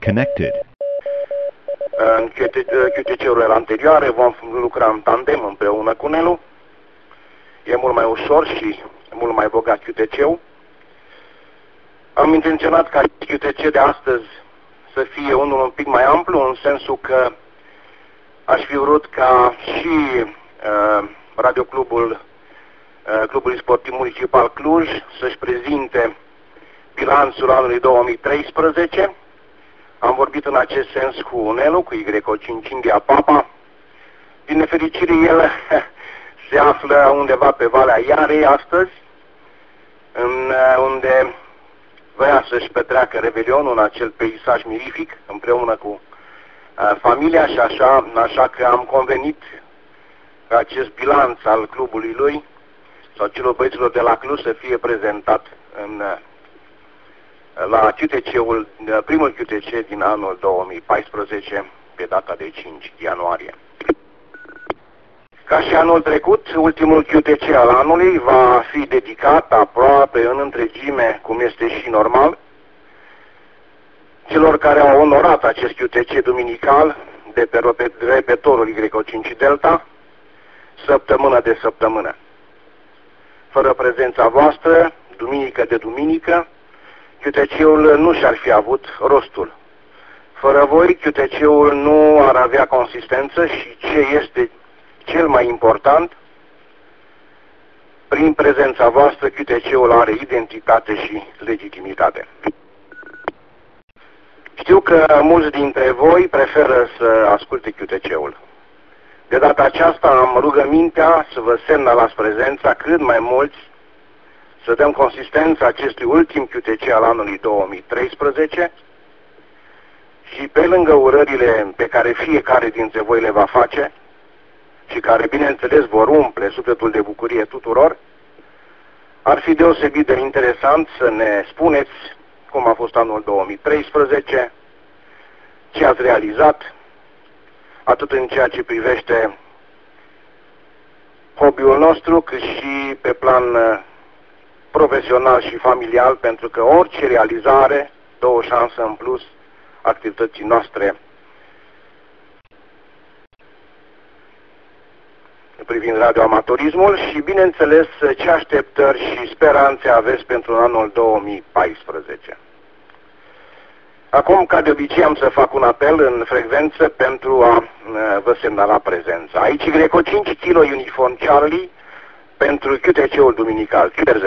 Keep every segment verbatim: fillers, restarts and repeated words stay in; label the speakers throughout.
Speaker 1: Connected.
Speaker 2: În Q T C-urile anterioare vom lucra în tandem împreună cu Nelu. E mult mai ușor și mult mai bogat Q T C-ul. Am intenționat ca Q T C de astăzi să fie unul un pic mai amplu, în sensul că aș fi vrut ca și uh, Radioclubul uh, Clubului Sportiv Municipal Cluj să-și prezinte bilanțul anului două mii treisprezece. Am vorbit în acest sens cu Nelu, cu Y cinci India Papa. Din nefericire, el se află undeva pe Valea Iarei astăzi, în, unde vrea să-și petreacă Revelionul în acel peisaj mirific, împreună cu uh, familia și așa, așa că am convenit ca acest bilanț al clubului lui sau celor băieților de la Cluj să fie prezentat în uh, la Q T C-ul, primul Q T C din anul două mii paisprezece, pe data de cinci ianuarie. Ca și anul trecut, ultimul Q T C al anului va fi dedicat aproape în întregime, cum este și normal, celor care au onorat acest Q T C duminical de pe repetorul Y cinci Delta, săptămână de săptămână. Fără prezența voastră, duminică de duminică, Q T C-ul nu și-ar fi avut rostul. Fără voi, Q T C-ul nu ar avea consistență și ce este cel mai important, prin prezența voastră, Q T C-ul are identitate și legitimitate. Știu că mulți dintre voi preferă să asculte Q T C-ul. De data aceasta am rugămintea să vă semnalați prezența cât mai mulți, să dăm consistență acestui ultim Q T C al anului două mii treisprezece și pe lângă urările pe care fiecare dintre voi le va face și care, bineînțeles, vor umple sufletul de bucurie tuturor, ar fi deosebit de interesant să ne spuneți cum a fost anul două mii treisprezece, ce ați realizat, atât în ceea ce privește hobby-ul nostru, cât și pe plan profesional și familial, pentru că orice realizare dă o șansă în plus activității noastre privind radioamatorismul și, bineînțeles, ce așteptări și speranțe aveți pentru anul două mii paisprezece. Acum, ca de obicei, am să fac un apel în frecvență pentru a vă semnala prezența. Aici Y cinci Kilo Uniform Charlie pentru Q T C-ul duminical. Q R Z.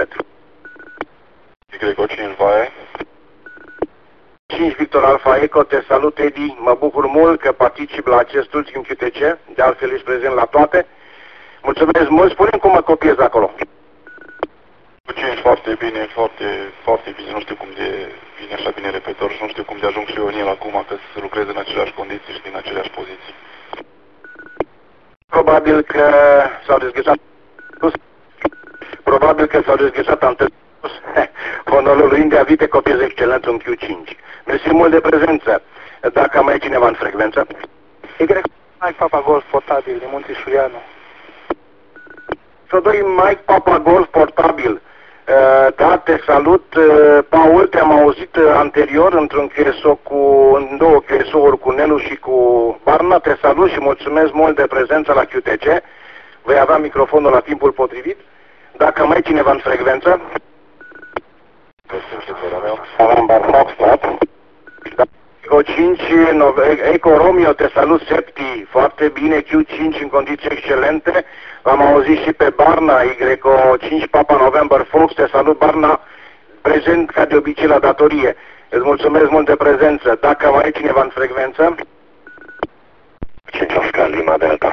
Speaker 3: Y cinci Vae.
Speaker 2: cinci Victor Alpha Eco, te salut, Edi. Mă bucur mult că particip la acest ultim Q T C. De altfel ești prezent la toate. Mulțumesc mult. Spune-mi cum mă copiez acolo.
Speaker 3: cinci foarte bine, foarte, foarte bine. Nu știu cum de vine așa bine repetor și nu știu cum de ajung și eu în el acum, că să lucrez în aceleași condiții și din aceleași poziții.
Speaker 2: Probabil că s-au dezgheșat Probabil că s-au dezgheșat antăsus honorul lui India, vite copiez excelent în Q cinci. Mersi mult de prezență. Dacă mai e cineva în frecvență.
Speaker 4: Y Mike Papa Golf portabil din Munții Șuianu.
Speaker 2: Să doi Mike Papa Golf portabil. Da, te salut, Paul, te-am auzit anterior într-un Q S O cu, în două Q S O-uri cu Nelu și cu Barna. Te salut și mulțumesc mult de prezența la Q T C. Vei avea microfonul la timpul potrivit. Dacă mai e cineva în frecvență. Eco cinci, Eco Romeo, te salut, Septi, foarte bine, Q cinci în condiții excelente. L-am auzit și pe Barna, Y cinci Papa November Fox, te salut, Barna, prezent ca de obicei la datorie. Îți mulțumesc mult de prezență. Dacă mai e cineva în frecvență.
Speaker 3: cinci Oscar Lima Delta.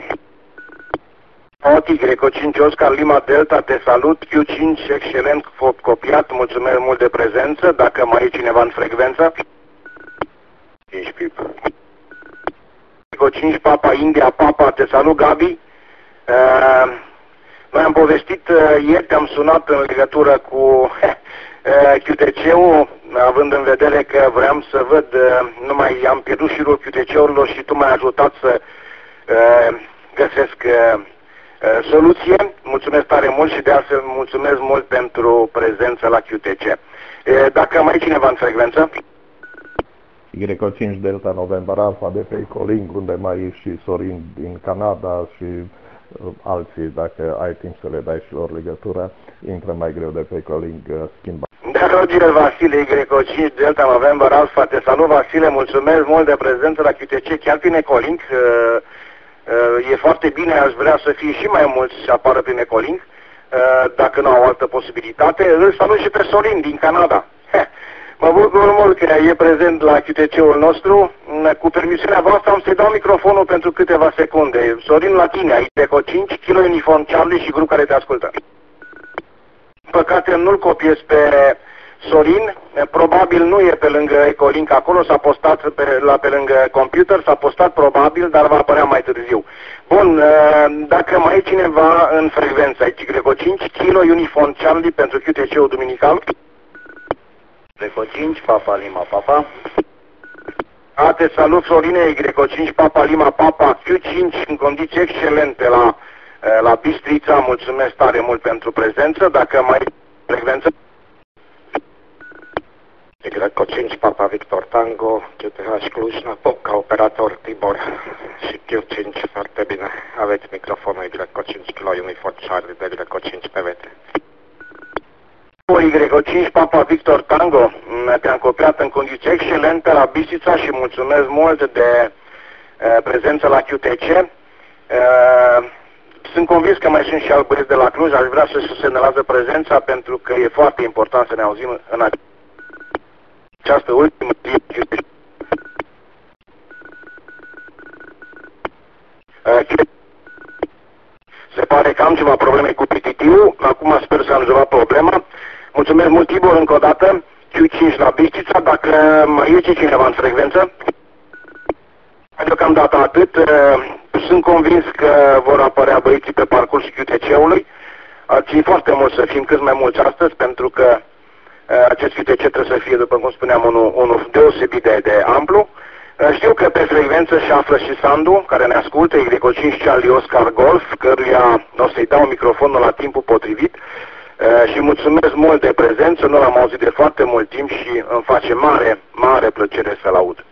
Speaker 2: Y cinci Oscar Lima Delta, te salut, Q cinci, excelent copiat, mulțumesc mult de prezență. Dacă mai e cineva în frecvență.
Speaker 3: cinci Pip.
Speaker 2: Y cinci Papa India Papa, te salut, Gabi. Uh, noi am povestit uh, ieri, te-am sunat în legătură cu uh, Q T C-ul, având în vedere că vreau să văd, uh, nu mai am pierdut șirul Q T C-urilor și tu m-ai ajutat să uh, găsesc uh, uh, soluție. Mulțumesc tare mult și de altfel mulțumesc mult pentru prezența la Q T C. Uh, dacă mai e cineva în frecvență?
Speaker 1: Y cinci Delta November Alpha de pe Ecoling, unde mai e și Sorin din Canada și uh, alții, dacă ai timp să le dai și lor legătura, intră mai greu de pe Ecoling, uh, schimba.
Speaker 2: Da, Roger Vasile, Y cinci Delta November Alpha, te salut Vasile, mulțumesc mult de prezență la Q T C, chiar prin Ecolink. Uh, uh, e foarte bine, aș vrea să fie și mai mulți să apară prin Ecolink, uh, dacă nu au altă posibilitate. Îl salut și pe Sorin din Canada. Mă bucur mult că e prezent la Q T C-ul nostru. Cu permisiunea voastră am să-i dau microfonul pentru câteva secunde. Sorin, la tine, ai Eco cinci, Kilo Uniform Charlie și grup care te ascultă. Păcate nu-l copiez pe Sorin, probabil nu e pe lângă Ecolink acolo, s-a postat pe, la, pe lângă computer, s-a postat probabil, dar va apărea mai târziu. Bun, dacă mai e cineva în frecvență, ai Eco cinci, Kilo Uniform Charlie pentru Q T C-ul duminical.
Speaker 5: Eco cinci, Papa Lima Papa.
Speaker 2: A, te salut Sorine, Eco cinci, Papa Lima Papa, Q cinci în condiții excelente la, la Bistrița, mulțumesc tare mult pentru prezență, dacă mai e frecvență.
Speaker 5: Eco cinci, Papa Victor Tango, Q T H Cluj, Napoca, operator Tibor și Q cinci, foarte bine, aveți microfonul Eco cinci, Kilo Uniform Charlie de Eco cinci P V T.
Speaker 2: Y cinci Papa Victor Tango, te-am copiat în condiții excelente la Bistrița și mulțumesc mult de uh, prezență la Q T C. Uh, sunt convins că mai sunt și alți băieți de la Cluj, aș vrea să se semnalează prezența pentru că e foarte important să ne auzim în această ultimă zi. Uh, se pare că am ceva probleme cu pititivul, acum sper să am rezolvat problema. Mulțumesc mult, Tibor, încă o dată. Q cinci la Bistrița, dacă mai e cineva în frecvență. Deocamdată atât. Sunt convins că vor apărea băieții pe parcursul Q T C-ului. Ar fi foarte mult să fim cât mai mulți astăzi, pentru că acest Q T C trebuie să fie, după cum spuneam, unul, unul deosebit de, de amplu. Știu că pe frecvență și află și Sandu, care ne ascultă, Y cinci Charlie Oscar Golf, căruia o să-i dau microfonul la timpul potrivit. Uh, și mulțumesc mult de prezență, nu l-am auzit de foarte mult timp și îmi face mare, mare plăcere să-l aud.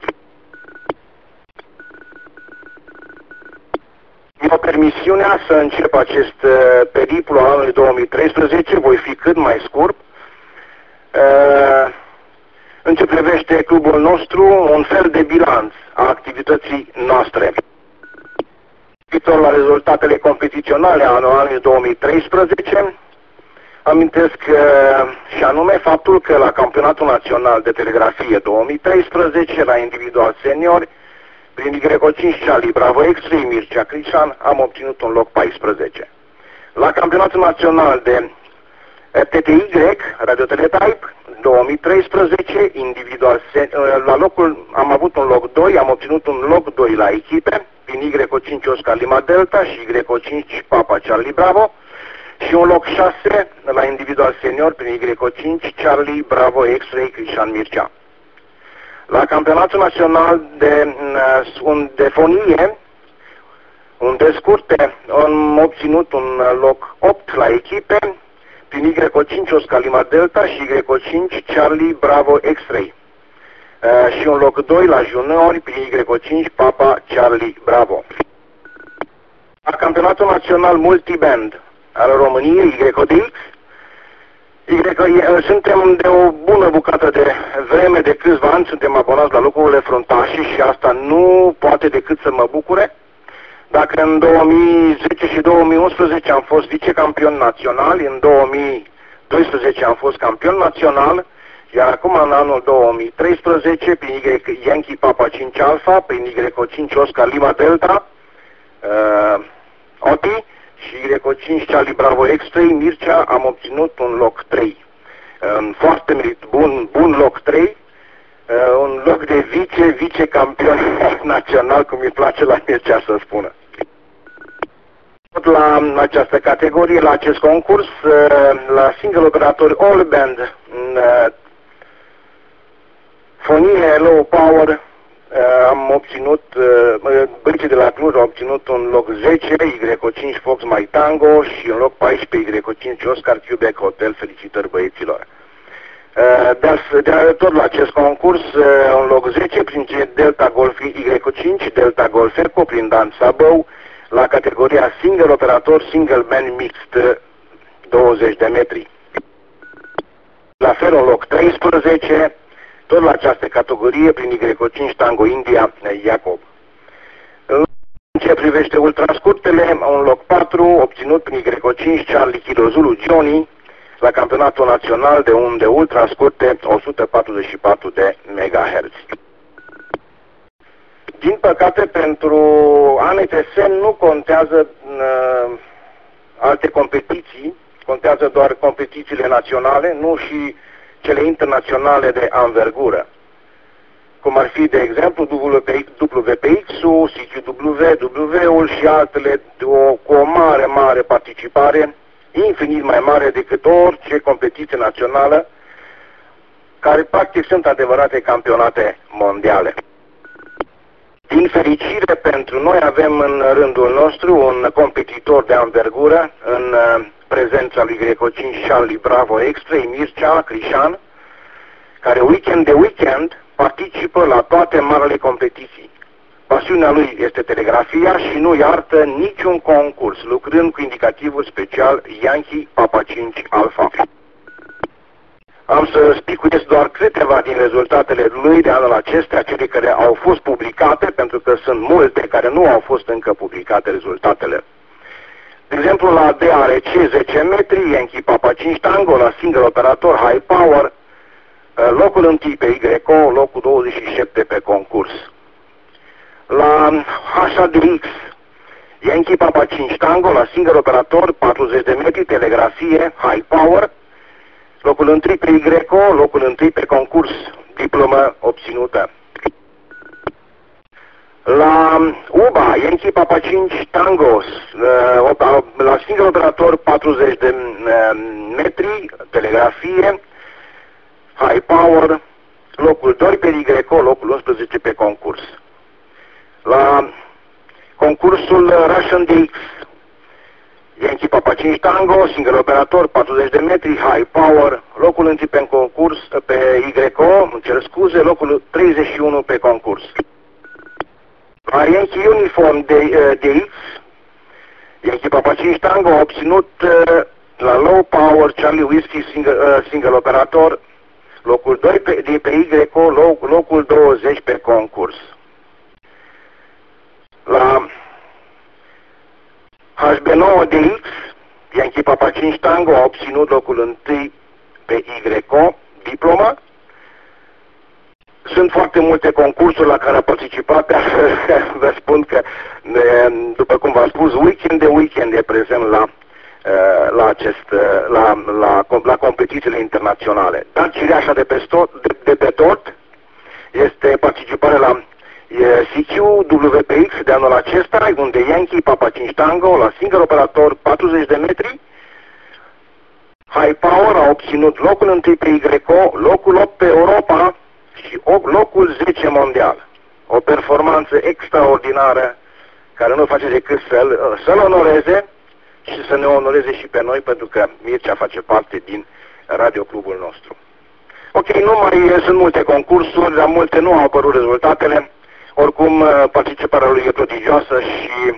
Speaker 2: Mi-o permisiunea să încep acest uh, periplu al anului două mii treisprezece, voi fi cât mai scurt. Uh, în ce privește clubul nostru, un fel de bilanț a activității noastre. Privitor la rezultatele competiționale ale anului două mii treisprezece, amintesc uh, și anume faptul că la Campionatul Național de Telegrafie două mii treisprezece, la individual seniori, prin Y cinci Charlie Bravo X-Ray Mircea Crișan, am obținut un loc paisprezece. La Campionatul Național de R T T Y, Radio Teletype, două mii treisprezece, individual senior, la locul, am avut un loc doi, am obținut un loc doi la echipe, prin Y cinci Oscar Lima Delta și Y cinci Papa Charlie Bravo, și un loc șase la individual senior prin Y cinci Charlie Bravo X-Ray Crișan Mircea. La Campionatul Național de, de Fonie, unde scurte, am obținut un loc opt la echipe prin Y cinci Oscar Lima Delta și Y cinci Charlie Bravo X-Ray. Uh, și un loc doi la juniori prin Y cinci Papa Charlie Bravo. La Campionatul Național Multiband al României, Y D X, y, suntem de o bună bucată de vreme, de câțiva ani, suntem abonați la locurile fruntașii și asta nu poate decât să mă bucure. Dacă în două mii zece și două mii unsprezece am fost vicecampion național, în două mii doisprezece am fost campion național, iar acum în anul două mii treisprezece, prin Y Yankee Papa cinci Alpha, prin Y cinci Oscar Lima Delta, uh, Oti, și Y cinci Charlie Bravo X-Ray Mircea, am obținut un loc trei. Un foarte merit, bun, bun loc trei, un loc de vice, vice-campion național, cum îi place la Mircea să spună. Tot la această categorie, la acest concurs, la single operator all band, fonie low power, am obținut, băieții de la Cluj au obținut un loc zece, Y cinci Fox My Tango și un loc paisprezece, Y cinci Oscar Quebec Hotel. Felicitări băieților. De, de, tot la acest concurs, în loc zece, prin Delta Golf Y cinci, Delta Golf Eco, prin Dan Sabău, la categoria single operator, single man mixt, douăzeci de metri. La fel, în loc treisprezece, tot la această categorie, prin Y cinci Tango India, Iacob. În ce privește ultrascurtele, un loc patru, obținut prin Y cinci Charlie Kilo Zulu Johnny, la campionatul național de unde ultra scurte o sută patruzeci și patru de megahertz. Din păcate, pentru A N T S nu contează uh, alte competiții, contează doar competițiile naționale, nu și cele internaționale de anvergură, cum ar fi, de exemplu, W P X-ul, C Q W, W-ul și altele de o, cu o mare, mare participare, infinit mai mare decât orice competiție națională, care practic sunt adevărate campionate mondiale. Din fericire pentru noi avem în rândul nostru un competitor de anvergură în prezența lui Y cinci Charlie Bravo Extra, Mircea Crișan, care weekend de weekend participă la toate marele competiții. Pasiunea lui este telegrafia și nu iartă niciun concurs, lucrând cu indicativul special Yankee Papa cinci Alpha. Am să spicuiesc doar câteva din rezultatele lui de anul acesta, cele care au fost publicate, pentru că sunt multe care nu au fost încă publicate rezultatele. De exemplu, la D R C zece metri, Yankee Papa cinci Tango, la single operator High Power, locul întâi pe Y O, locul douăzeci și șapte pe concurs. La H A D X, Yankee Papa cinci Tango, la single operator, patruzeci de metri, telegrafie, High Power, locul întâi pe Y O, locul întâi pe concurs, diplomă obținută. La U B A, Yankee Papa cinci Tango, la single operator, patruzeci de metri, telegrafie, High Power, locul doi pe Y O, locul unsprezece pe concurs. La concursul Russian D X, Yankee Papa cinci Tango, single operator, patruzeci de metri, High Power, locul întâi pe concurs, pe Y O, îmi cer scuze, locul treizeci și unu pe concurs. La Yankee Uniform D X, Yankee Papa cinci Tango a obținut la Low Power Charlie Whiskey single, single operator, locul doi pe, de pe Y O, loc, locul douăzeci pe concurs. La H B nouă D X, Yankee Papa cinci Tango a obținut locul întâi pe Y O, diploma. Sunt foarte multe concursuri la care a participat, dar vă spun că, după cum v-am spus, weekend de weekend e prezent la, la, acest, la, la, la competițiile internaționale. Dar cireașa de pe, tot, de, de pe tot este participarea la C Q W P X de anul acesta, unde Yankee Papa cinci Tango, la single operator, patruzeci de metri, High Power a obținut locul întâi pe Y O, locul opt pe Europa și locul zece mondial. O performanță extraordinară care nu face decât să-l, să-l onoreze și să ne onoreze și pe noi, pentru că Mircea face parte din radioclubul nostru. Ok, nu mai sunt multe concursuri, dar multe nu au apărut rezultatele. Oricum, participarea lui e prodigioasă și,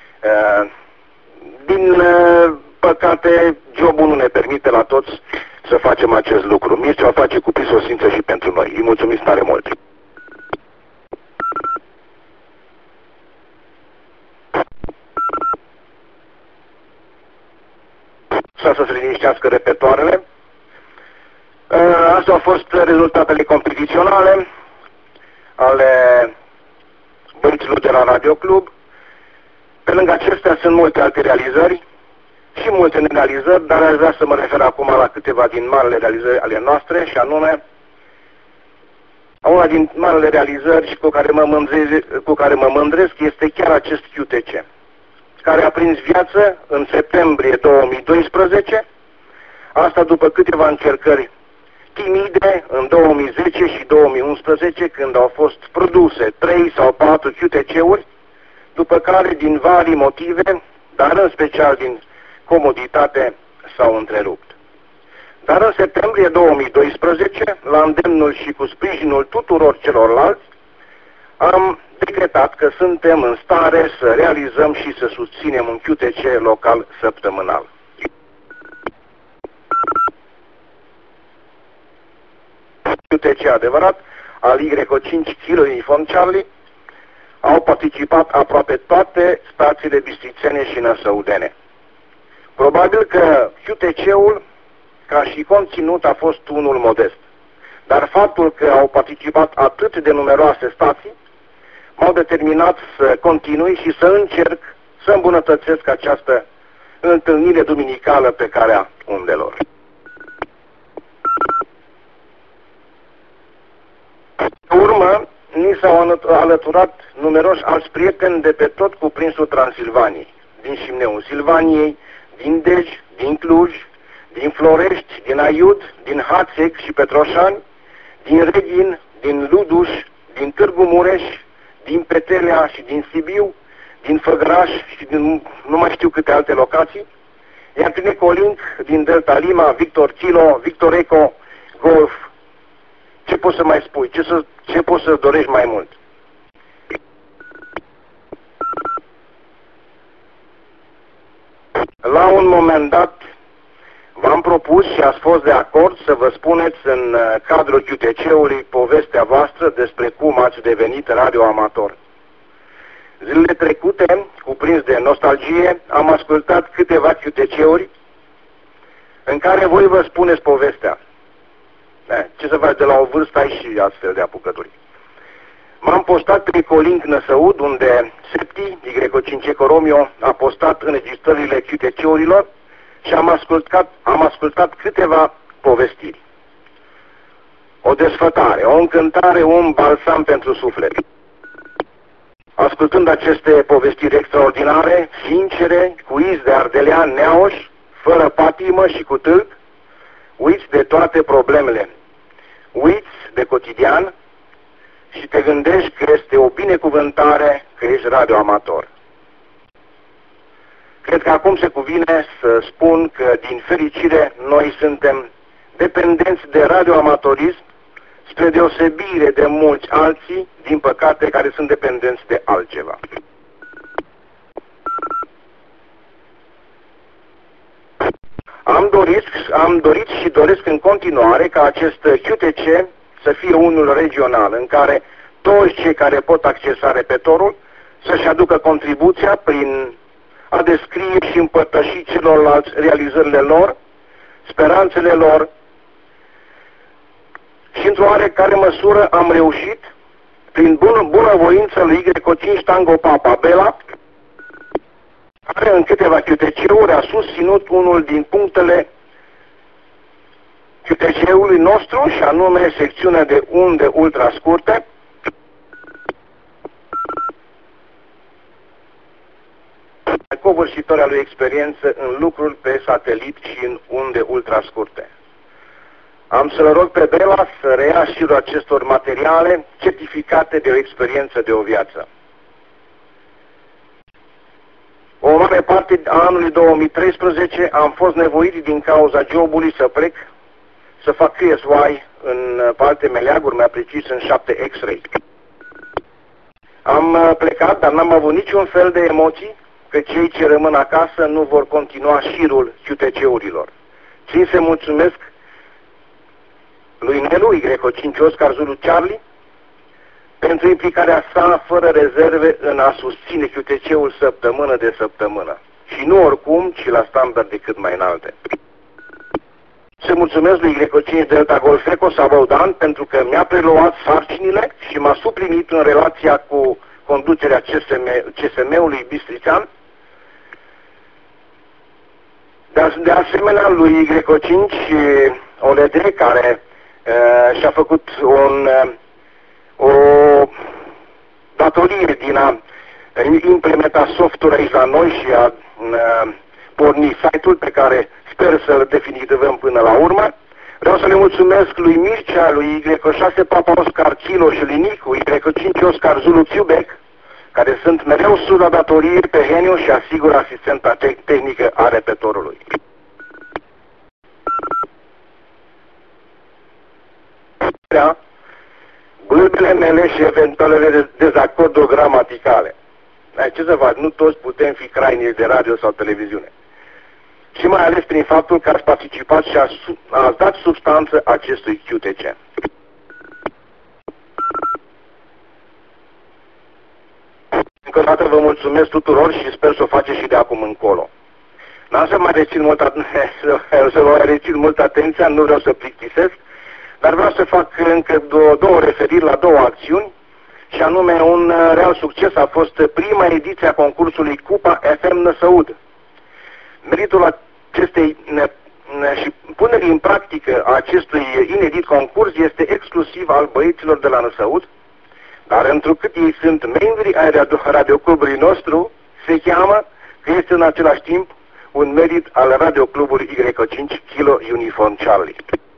Speaker 2: din păcate, jobul nu ne permite la toți să facem acest lucru. Mircea o face cu prisosință și pentru noi. Îi mulțumim tare mult! Să se liniștească repetoarele. Astea au fost rezultatele competiționale ale băieților de la Radio Club. Pe lângă acestea sunt multe alte realizări și multe nerealizări, dar aș vrea să mă refer acum la câteva din marele realizări ale noastre, și anume una din marele realizări cu care mă mândresc, cu care mă mândresc este chiar acest Q T C, care a prins viață în septembrie două mii doisprezece, asta după câteva încercări timide în două mii zece și două mii unsprezece, când au fost produse trei sau patru Q T C-uri, după care, din vari motive, dar în special din comoditate, s-au întrerupt. Dar în septembrie două mii doisprezece, la îndemnul și cu sprijinul tuturor celorlalți, am decretat că suntem în stare să realizăm și să susținem un Q T C local săptămânal. Q T C adevărat, al Y cinci Kilo Uniform Charlie, au participat aproape toate stațiile bistrițene și năsăudene. Probabil că Q T C-ul, ca și conținut, a fost unul modest, dar faptul că au participat atât de numeroase stații m-au determinat să continui și să încerc să îmbunătățesc această întâlnire duminicală pe calea undelor. Pe urmă, ni s-au alăturat numeroși alți prieteni de pe tot cuprinsul Transilvaniei, din Șimneul Silvaniei, din Dej, din Cluj, din Florești, din Aiud, din Hațeg și Petroșani, din Reghin, din Luduș, din Târgu Mureș, din Petelea și din Sibiu, din Făgăraș și din nu mai știu câte alte locații, iar din Ecolink, din Delta Lima, Victor Kilo, Victor Eco, Golf. Ce poți să mai spui? Ce, să, ce poți să dorești mai mult? La un moment dat v-am propus și ați fost de acord să vă spuneți în cadrul Q T C-ului povestea voastră despre cum ați devenit radioamator. Zilele trecute, cuprins de nostalgie, am ascultat câteva Q T C-uri în care voi vă spuneți povestea. Ce să faci, de la o vârstă ai și astfel de apucături. M-am postat pe Ecolink Năsăud, unde Septi, Y cinci Eco Romeo, a postat înregistrările Q T C-urilor și am ascultat, am ascultat câteva povestiri. O desfătare, o încântare, un balsam pentru suflet. Ascultând aceste povestiri extraordinare, sincere, quiz de ardelean neauș, fără patimă și cu tâlc, uiți de toate problemele, uiți de cotidian și te gândești că este o binecuvântare că ești radioamator. Cred că acum se cuvine să spun că, din fericire, noi suntem dependenți de radioamatorism, spre deosebire de mulți alții, din păcate, care sunt dependenți de altceva. Am dorit, am dorit și doresc în continuare ca acest Q T C să fie unul regional, în care toți cei care pot accesa repetorul să-și aducă contribuția prin a descrie și împărtăși celorlalți realizările lor, speranțele lor, și într-o oarecare măsură am reușit, prin bună, bunăvoință lui Y cinci Tango Papa Bela, care în câteva Q T C-uri a susținut unul din punctele Q T C-ului nostru, și anume secțiunea de unde ultra scurte, covârșitoarea lui experiență în lucruri pe satelit și în unde ultra scurte. Am să-l rog pe Bela să reia șirul acestor materiale certificate de o experiență de o viață. O mare parte a anului două mii treisprezece am fost nevoit din cauza jobului să plec, să fac Q S Y în alte meleaguri, mai precis în șapte X-ray. Am plecat, dar n-am avut niciun fel de emoții că cei ce rămân acasă nu vor continua șirul Q T C-urilor. Țin să mulțumesc lui Nelu, Y cinci Oscar Zulu Charlie, pentru implicarea sa fără rezerve în a susține Q T C-ul săptămână de săptămână. Și nu oricum, ci la standarde cât mai înalte. Se mulțumesc lui Y cinci Delta Golf Eco Sabaudan pentru că mi-a preluat sarcinile și m-a suplinit în relația cu conducerea C S M-ului Bistrițean. De asemenea, lui Y cinci O L D, care uh, și-a făcut un, uh, o datorie din a implementa software aici la noi și a uh, porni site-ul pe care sper să-l definitivăm până la urmă. Vreau să le mulțumesc lui Mircea, lui Y șase Papa Oscar Kilo și lui Nicu, Y cinci Oscar Zulu Quebec, care sunt mereu sub la datorie pe Heniu și asigură asistența tehnică a repetorului. bâlbele mele și eventualele dezacorduri gramaticale. Dar ce să fac, nu toți putem fi crainieri de radio sau televiziune. Și mai ales prin faptul că ați participat și ați, ați dat substanță acestui Q T C. Încă o dată vă mulțumesc tuturor și sper să o faceți și de acum încolo. N-am să mai rețin mult, să vă rețin mult atenția, nu vreau să plictisesc, dar vreau să fac încă două, două referiri la două acțiuni, și anume un real succes a fost prima ediție a concursului Cupa F M Năsăud. Meritul acestei și punerii în practică a acestui inedit concurs este exclusiv al băieților de la Năsăud, dar întrucât ei sunt membri ai radioclubului nostru, se cheamă că este în același timp un merit al radioclubului Y cinci Kilo Uniform Charlie,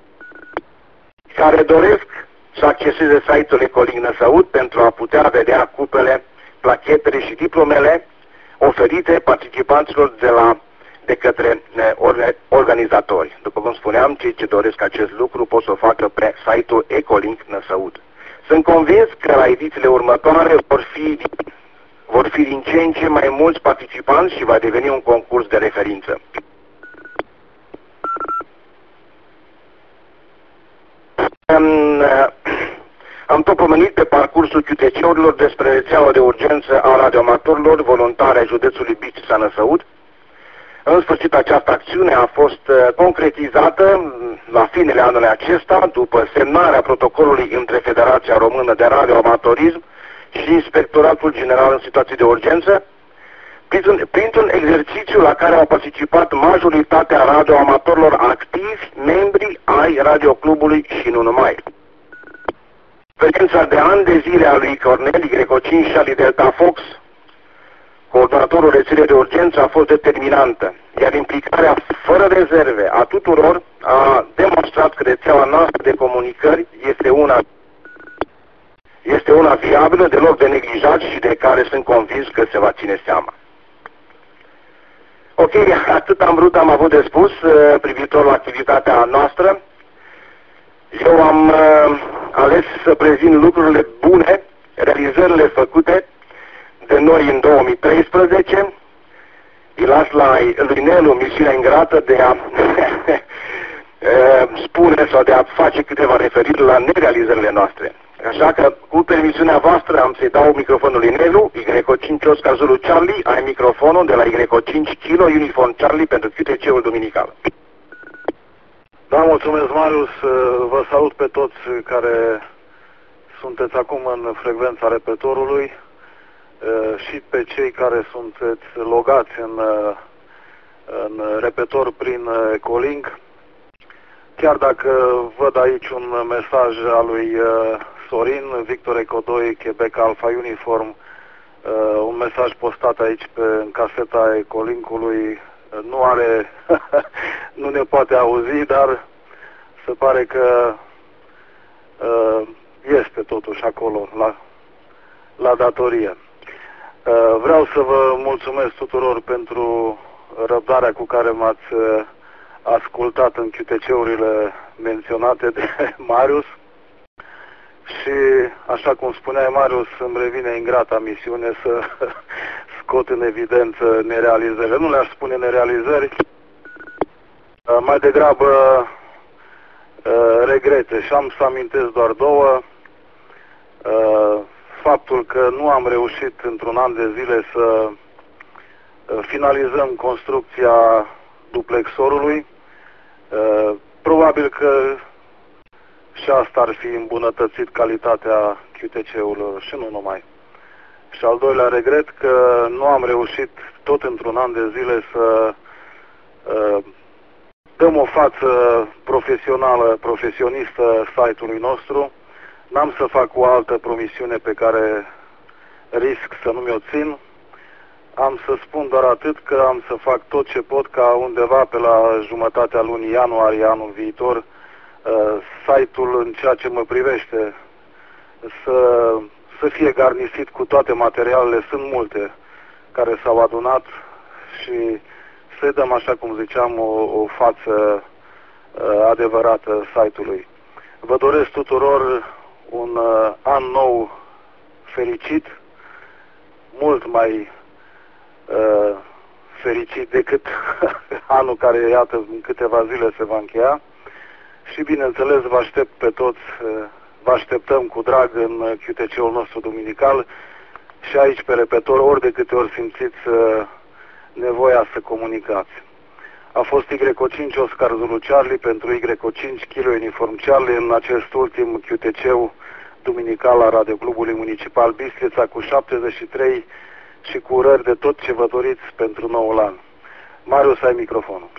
Speaker 2: care doresc să acceseze site-ul Ecolink Năsăud pentru a putea vedea cupele, plachetele și diplomele oferite participanților de, la, de către organizatori. După cum spuneam, cei ce doresc acest lucru pot să o facă pe site-ul Ecolink Năsăud. Sunt convins că la edițiile următoare vor fi, vor fi din ce în ce mai mulți participanți și va deveni un concurs de referință. Am, am tot pomenit pe parcursul Q T C-urilor despre rețeaua de urgență a radioamatorilor voluntari ai județului Bistrița Năsăud. În sfârșit, această acțiune a fost concretizată la finele anului acesta, după semnarea protocolului între Federația Română de Radioamatorism și Inspectoratul General în situații de urgență, printr-un, printr-un exercițiu la care au participat majoritatea radioamatorilor activi, membri ai radioclubului și nu numai. Experiența de ani de zile a lui Cornel Y cinci Charlie Delta Fox, coordonatorul rețelei de urgență, a fost determinantă, iar implicarea fără rezerve a tuturor a demonstrat că rețeaua noastră de comunicări este una, este una viabilă, deloc de neglijat și de care sunt convins că se va ține seama. Ok, atât am vrut, am avut de spus uh, privitor la activitatea noastră. Eu am uh, ales să prezint lucrurile bune, realizările făcute de noi în două mii treisprezece. Îi las la lui Nelu misiunea ingrată de a spune sau de a face câteva referiri la nerealizările noastre. Așa că, cu permisiunea voastră, am să-i dau microfonul lui Nelu, Y cinci Oscar Zulu Charlie, ai microfonul de la Y cinci Kilo Uniform Charlie pentru Q T C-ul duminical.
Speaker 6: Da, mulțumesc, Marius. Vă salut pe toți care sunteți acum în frecvența repetorului și pe cei care sunteți logați în, în repetor prin Ecolink. Chiar dacă văd aici un mesaj al lui Sorin, Victor Eco doi, Quebec Alpha Uniform, un mesaj postat aici pe în caseta Ecolinkului, nu are, nu ne poate auzi, dar se pare că este totuși acolo la, la datorie. Vreau să vă mulțumesc tuturor pentru răbdarea cu care m-ați ascultat în Q T C-urile menționate de Marius și, așa cum spunea Marius, îmi revine ingrata misiune să scot în evidență nerealizările. Nu le-aș spune nerealizări, mai degrabă regrete, și am să amintesc doar două. Faptul că nu am reușit într-un an de zile să finalizăm construcția duplexorului. Probabil că și asta ar fi îmbunătățit calitatea Q T C-urilor și nu numai. Și al doilea regret că nu am reușit tot într-un an de zile să dăm o față profesională, profesionistă site-ului nostru. N-am să fac o altă promisiune pe care risc să nu mi-o țin. Am să spun doar atât că am să fac tot ce pot ca undeva pe la jumătatea lunii ianuarie anul viitor uh, site-ul, în ceea ce mă privește, să, să fie garnisit cu toate materialele. Sunt multe care s-au adunat și să dăm, așa cum ziceam, o, o față uh, adevărată site-ului. Vă doresc tuturor un uh, an nou fericit, mult mai uh, fericit decât anul care, iată, în câteva zile se va încheia. Și, bineînțeles, vă aștept pe toți, uh, vă așteptăm cu drag în Q T C-ul nostru duminical și aici pe repetor, ori de câte ori simțiți uh, nevoia să comunicați. A fost Y O cinci Oscar Zulu Charlie pentru Y O cinci Kilo Uniform Charlie în acest ultim Q T C duminical la Radio Clubului Municipal Bistrița cu șaptezeci și trei și cu urări de tot ce vă doriți pentru noul an. Marius, ai microfonul.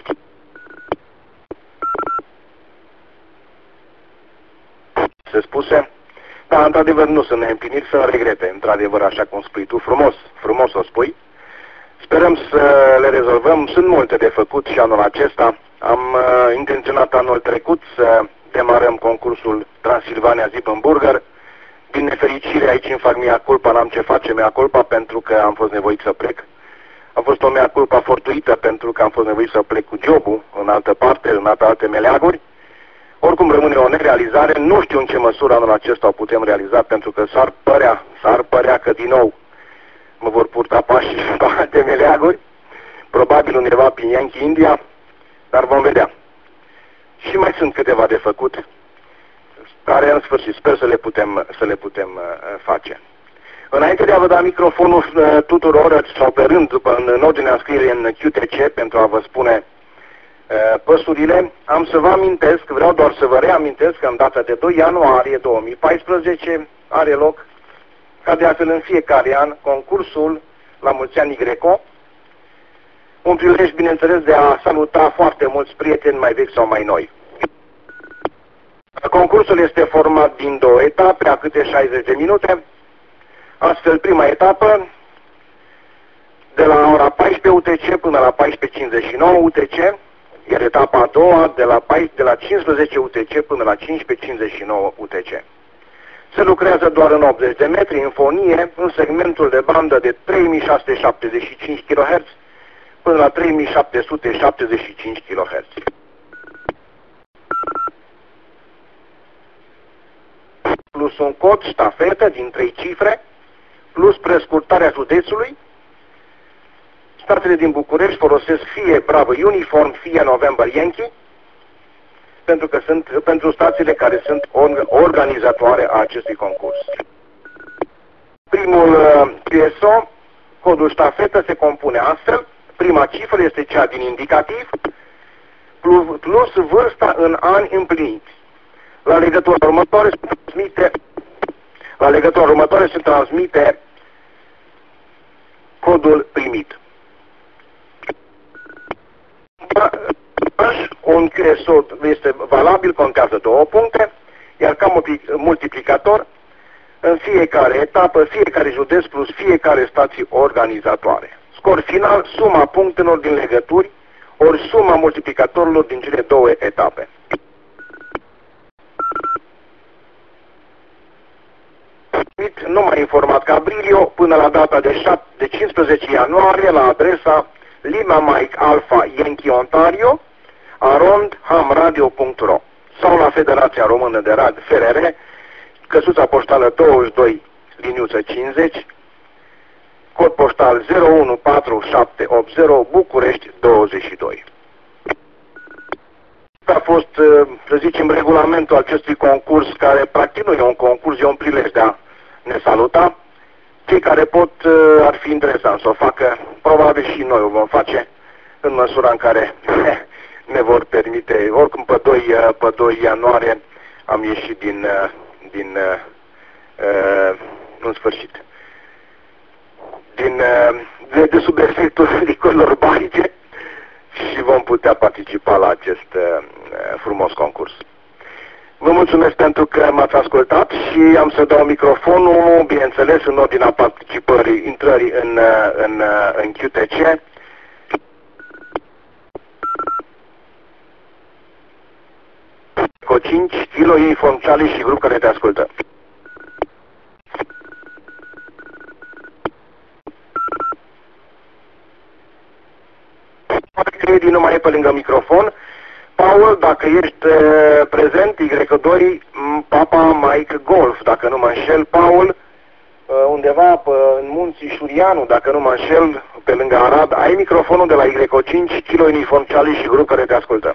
Speaker 2: Se spuse? Da, într-adevăr nu sunt neîmpliniri, sunt regrete, într-adevăr, așa cum spui tu, frumos, frumos o spui. Sperăm să le rezolvăm, sunt multe de făcut și anul acesta. Am uh, intenționat anul trecut să demarăm concursul Transilvania Zippenburger. Din nefericire, aici îmi fac mea culpa, n-am ce face mea culpa pentru că am fost nevoit să plec. A fost o mea culpa fortuită pentru că am fost nevoit să plec cu jobul în altă parte, în alte, alte meleaguri. Oricum rămâne o nerealizare, nu știu în ce măsură anul acesta o putem realiza pentru că s-ar părea, s-ar părea că din nou mă vor purta pașii și pe alte meleaguri, probabil undeva prin Yankee, India, dar vom vedea. Și mai sunt câteva de făcut, care în sfârșit sper să le putem, să le putem uh, face. Înainte de a vă da microfonul uh, tuturor, sau pe rând, după, în, în ordinea înscrierii în Q T C, pentru a vă spune uh, păsurile, am să vă amintesc, vreau doar să vă reamintesc că în data de doi ianuarie două mii paisprezece are loc, ca de altfel în fiecare an, concursul la mulți ani Greco, un prilej, bineînțeles, de a saluta foarte mulți prieteni mai vechi sau mai noi. Concursul este format din două etape, a câte șaizeci de minute. Astfel, prima etapă, de la ora paisprezece U T C până la paisprezece cincizeci și nouă U T C, iar etapa a doua, de la, de la cincisprezece U T C până la cincisprezece cincizeci și nouă U T C. Se lucrează doar în optzeci de metri, în fonie, în segmentul de bandă de trei mii șase sute șaptezeci și cinci kHz până la trei mii șapte sute șaptezeci și cinci kHz. Plus un cod ștafetă din trei cifre, plus prescurtarea județului. Statele din București folosesc fie Bravo Uniform, fie November Yankee, pentru că sunt pentru stațiile care sunt organizatoare a acestui concurs. Primul uh, P S O, codul ștafetă, se compune astfel. Prima cifră este cea din indicativ, plus, plus vârsta în ani împliniți. La legătura următoare se transmite, la legătura următoare se transmite codul primit. Un Q S O este valabil, contează două puncte, iar ca multiplicator, în fiecare etapă, fiecare județ plus fiecare stație organizatoare. Scor final, suma punctelor din legături, ori suma multiplicatorilor din cele două etape. Nu m-a informat Cabrilio până la data de, șapte, de cincisprezece ianuarie la adresa Lima Mike Alpha Yankee Ontario arond hamradio punct ro sau la Federația Română de Radio F R R, căsuța poștală douăzeci și doi, liniuță cincizeci, cod poștal zero unu patru șapte opt zero, București douăzeci și doi. A fost, să zicem, regulamentul acestui concurs, care practic nu e un concurs, e un prilej de a ne saluta. Cei care pot, ar fi interesant să o facă, probabil și noi o vom face, în măsura în care ne vor permite. Oricum pe doi, pe doi ianuarie am ieșit din, din în sfârșit, din, de, de sub efectul licorilor barice și vom putea participa la acest frumos concurs. Vă mulțumesc pentru că m-ați ascultat și am să dau microfonul, bineînțeles, în ordinea participării, intrării în, în, în Q T C. Cu cinci Kilo Uniform Charlie și grup care te ascultă. Edi nu mai e pe lângă microfon. Paul, dacă ești uh, prezent, Y doi Papa Mike Golf, dacă nu mă înșel, Paul, undeva pe, în munții Șurianu, dacă nu mă înșel, pe lângă Arad. Ai microfonul de la Y cinci, Kilo Uniform Charlie și grup care te ascultă.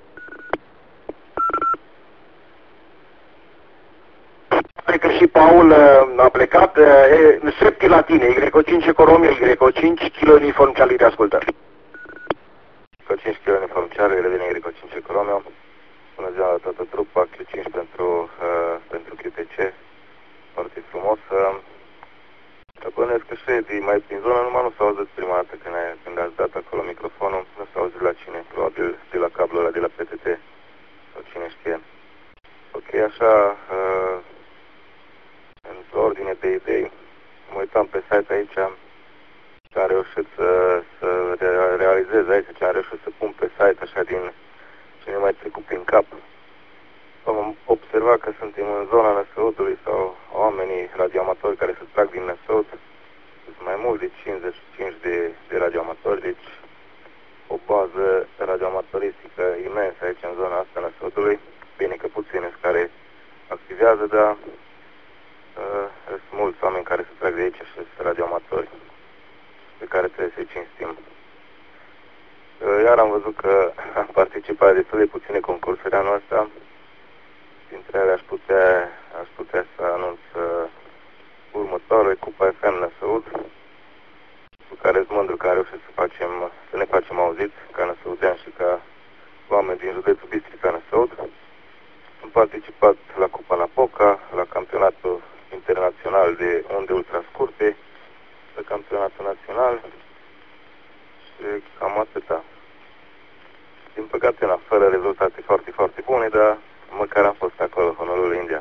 Speaker 2: Cred că și Paul a plecat. E, septi la tine, Y cinci Eco Romeo, Y cinci, Kilo Uniform Charlie te ascultă.
Speaker 3: Y cinci Kilo Uniform Charlie, revine Y cinci Eco Romeo. Bună ziua la toată trupa, Q cinci pentru, uh, pentru Q T C. Foarte frumos. Uh, Bănesc că și Edi mai prin zonă, numai nu s-a auzit prima dată când, ai, când ați dat acolo microfonul. Nu s-a auzit la cine, probabil de la cablul ăla de la P T T sau cine știe. Ok, așa, uh, în ordine de idei, mă uitam pe site aici ce am reușit să, să realizez aici, ce am reușit să pun pe site așa din ce ne mai trecut prin cap. Am observat că suntem în zona Năsăudului sau oamenii radioamatori care se trag din Năsăud. Sunt mai mult de cincizeci și cinci de, de radioamatori, deci o bază radioamatoristică imensă aici în zona asta Năsăudului. Bine că puțini care activează, dar uh, sunt mulți oameni care se trag de aici și sunt radioamatori pe care trebuie să-i cinstim. Uh, iar am văzut că am participat destul de puține concursuri anul ăsta. Dintre ele aș putea, aș putea să anunț uh, următoarele Cupa F M Năsăud, cu care sunt mândru că am reușit să, facem, să ne facem auziți ca năsăudeani și ca oameni din județul Bistrița Năsăud. Am participat la Cupa Napoca, la campionatul internațional de unde ultrascurte, la campionatul național și cam atâta. Din păcate, n-am fără rezultate foarte, foarte bune, dar măcar am fost acolo, Honorul India.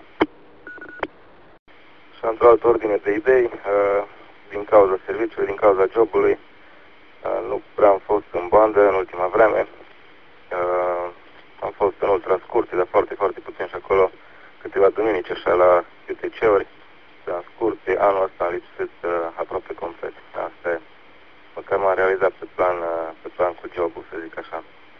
Speaker 3: Și într-o altă ordine de idei, din cauza serviciului, din cauza jobului, nu prea am fost în bandă în ultima vreme. Am fost în ultrascurte, dar foarte, foarte puțin și acolo câteva duminici așa la Q T C-uri. Dar scurte, anul ăsta am lipsit aproape complet. Asta e. Măcar m-am realizat pe plan, pe plan cu jobul, să zic așa.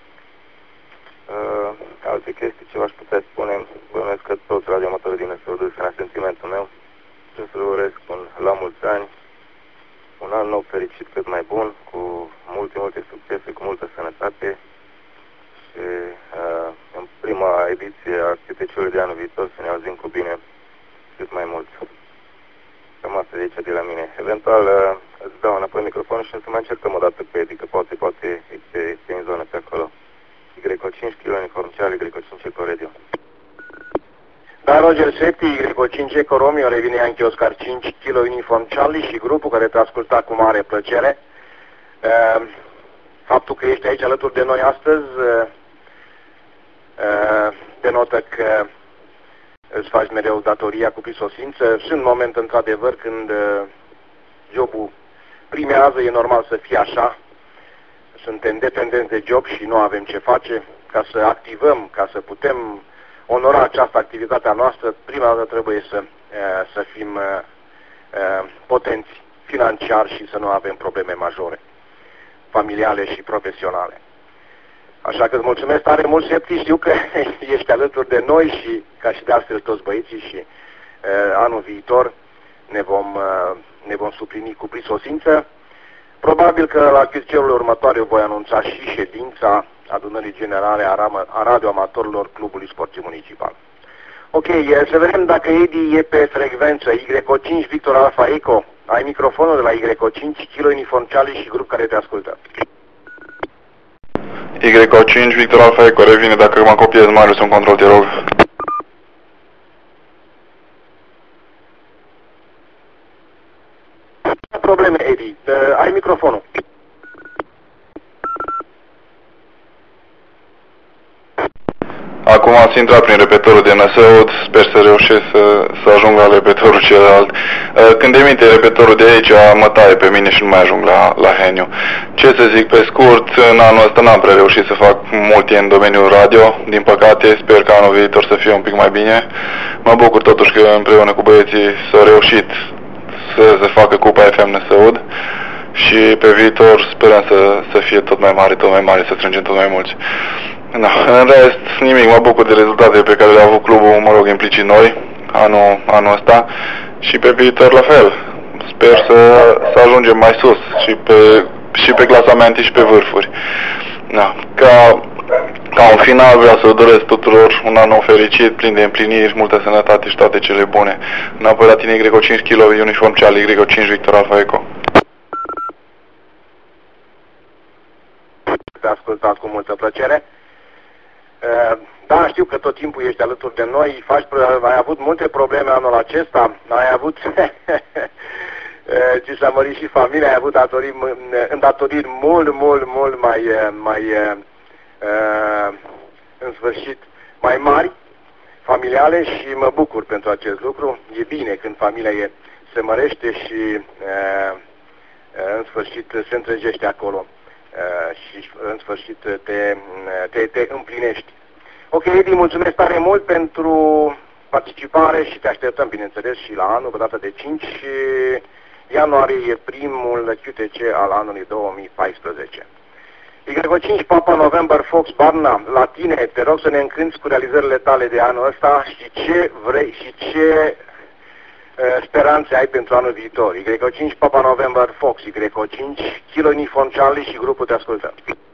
Speaker 3: Uh, alte chestii ce v-aș putea spune, bănuiesc că toți radioamatorii din Năsăud sunt sentimentul meu. Ce să vă urez un la mulți ani, un an nou fericit cât mai bun, cu multe, multe succese, cu multă sănătate și uh, în prima ediție a Q T C-ului de anul viitor să ne auzim cu bine cât mai mult. Cam asta de aici de la mine. Eventual uh, îți dau înapoi microfonul și să mai încercăm o dată cu Edi, că poate, poate este, este în zonă pe acolo. Y cinci Kilo Uniform Charlie, Y cinci Eco Radio.
Speaker 2: Da, Roger Septi, Y cinci Eco Romeo, revine anche Oscar cinci Kilo Uniform Charlie și grupul care te asculta cu mare plăcere. Uh, faptul că ești aici alături de noi astăzi uh, uh, denotă că îți faci mereu datoria cu prisosință. Sunt moment într-adevăr când uh, jobul primează, e normal să fie așa. Suntem dependenți de job și nu avem ce face. Ca să activăm, ca să putem onora această activitate a noastră, prima dată trebuie să, să fim potenți financiar și să nu avem probleme majore, familiale și profesionale. Așa că îți mulțumesc tare mult, Septi, știu că ești alături de noi și ca și de altfel toți băieții și anul viitor ne vom, ne vom suplini cu prisosință. Probabil că la chestiunile următoare voi anunța și ședința adunării generale a radioamatorilor Clubului Sportiv Municipal. Ok, să vedem dacă Edi e pe frecvență. Y cinci Victor Alpha Eco. Ai microfonul de la Y cinci Kilo Uniform Charlie și grup care te ascultă.
Speaker 3: Y cinci Victor Alpha Eco, revine dacă mă copiez, Marius, un control, te rog.
Speaker 2: Probleme, Edi. Uh, ai microfonul.
Speaker 3: Acum ați intrat prin repetorul de Năsăud, sper să reușesc să, să ajung la repetorul celălalt. Când emite repetorul de aici, mă taie pe mine și nu mai ajung la, la Heniu. Ce să zic pe scurt, în anul ăsta n-am prea reușit să fac multe în domeniul radio, din păcate, sper că anul viitor să fie un pic mai bine. Mă bucur totuși că împreună cu băieții s-a reușit să se facă Cupa F M Năsăud și pe viitor sperăm să, să fie tot mai mare, tot mai mare, să strângem tot mai mulți. Da, în rest, nimic, mă bucur de rezultatele pe care le-a avut clubul, mă rog, implicit noi.
Speaker 7: anul, anul ăsta și pe viitor la fel. Sper să, să ajungem mai sus și pe, și pe clasamente și pe vârfuri. Da. Ca, ca un final vreau să doresc tuturor un an nou fericit, plin de împliniri, multă sănătate și toate cele bune. Înapoi la tine Y cinci Kilo, uniform Charlie, Y cinci Victor Alpha Echo.
Speaker 2: Te ascultat cu multă plăcere. Da, știu că tot timpul ești alături de noi, faci, ai avut multe probleme anul acesta, ai avut, ți s-a mărit și familia, ai avut datorii, îndatoriri mult, mult, mult mai, mai, în sfârșit, mai mari, familiale și mă bucur pentru acest lucru. E bine când familia e, se mărește și în sfârșit se întregește acolo. Uh, și în sfârșit te, te, te împlinești. Ok, Edi, mulțumesc tare mult pentru participare și te așteptăm, bineînțeles, și la anul, pe data de cinci ianuarie e primul Q T C al anului două mii paisprezece. Y cinci Papa November Fox Barna, la tine, te rog să ne încânți cu realizările tale de anul ăsta și ce vrei și ce speranțe ai pentru anul viitor. Y cinci Papa November Fox, Y cinci Kilo Uniform Charlie și grupul te ascultă.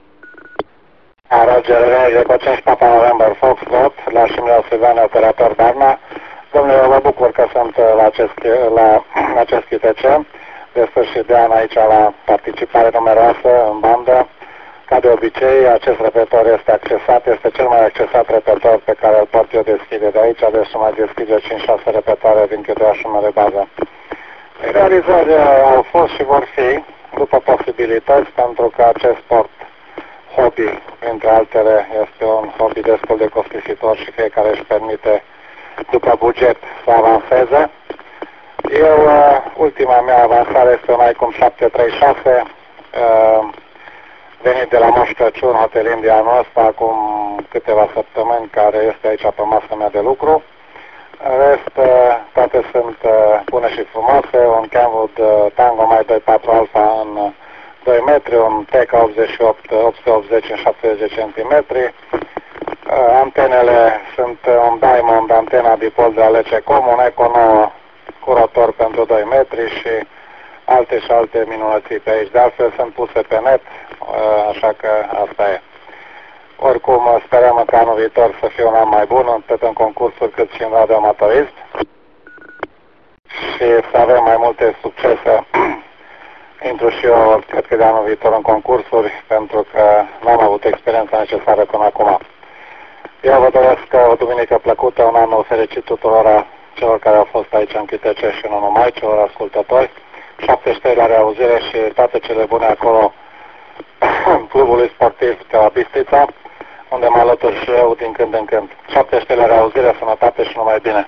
Speaker 5: Roger, Y cinci Papa November Fox, vot, la Șimleau Silvane, operator Barna. Domnule, mă bucur că sunt la acest, la acest Q T C. De sfârșit de an aici la participare numeroasă în bandă. Ca de obicei, acest repetitor este accesat, este cel mai accesat repetitor pe care îl pot eu deschide de aici, deci mai deschide cinci șase repetoare din câteașul meu de bază. Realizări au fost și vor fi, după posibilități, pentru că acest sport hobby, între altele, este un hobby destul de costisitor și fiecare își permite, după buget, să avanseze. Eu, ultima mea avansare este un ICOM șapte trei șase, venit de la Moș Crăciun, Hotel India anul ăsta, acum câteva săptămâni, care este aici pe masa mea de lucru. În rest, toate sunt bune și frumoase, un Kenwood Tango mai doi patru Alpha în doi metri, un T K optzeci și opt opt sute optzeci în șaptezeci centimetri. Antenele sunt un Diamond, antena dipol de Alececom, un Eco nouă cu rotor pentru doi metri și alte și alte minunății pe aici. De altfel sunt puse pe net, așa că asta e. Oricum sperăm că anul viitor să fie un an mai bun, atât în concursuri cât și în radioamatorism. Și să avem mai multe succese. Intru și eu, cred că de anul viitor în concursuri, pentru că nu am avut experiența necesară până acum. Eu vă doresc o duminică plăcută, un an nou fericit tuturor celor care au fost aici în Q T C și nu numai, celor ascultători. șaptezeci și trei la reauzire și toate cele bune acolo clubului sportiv de la Bistrița, unde mă alătur și eu din când în când. șaptezeci și trei la reauzire, sănătate și numai bine.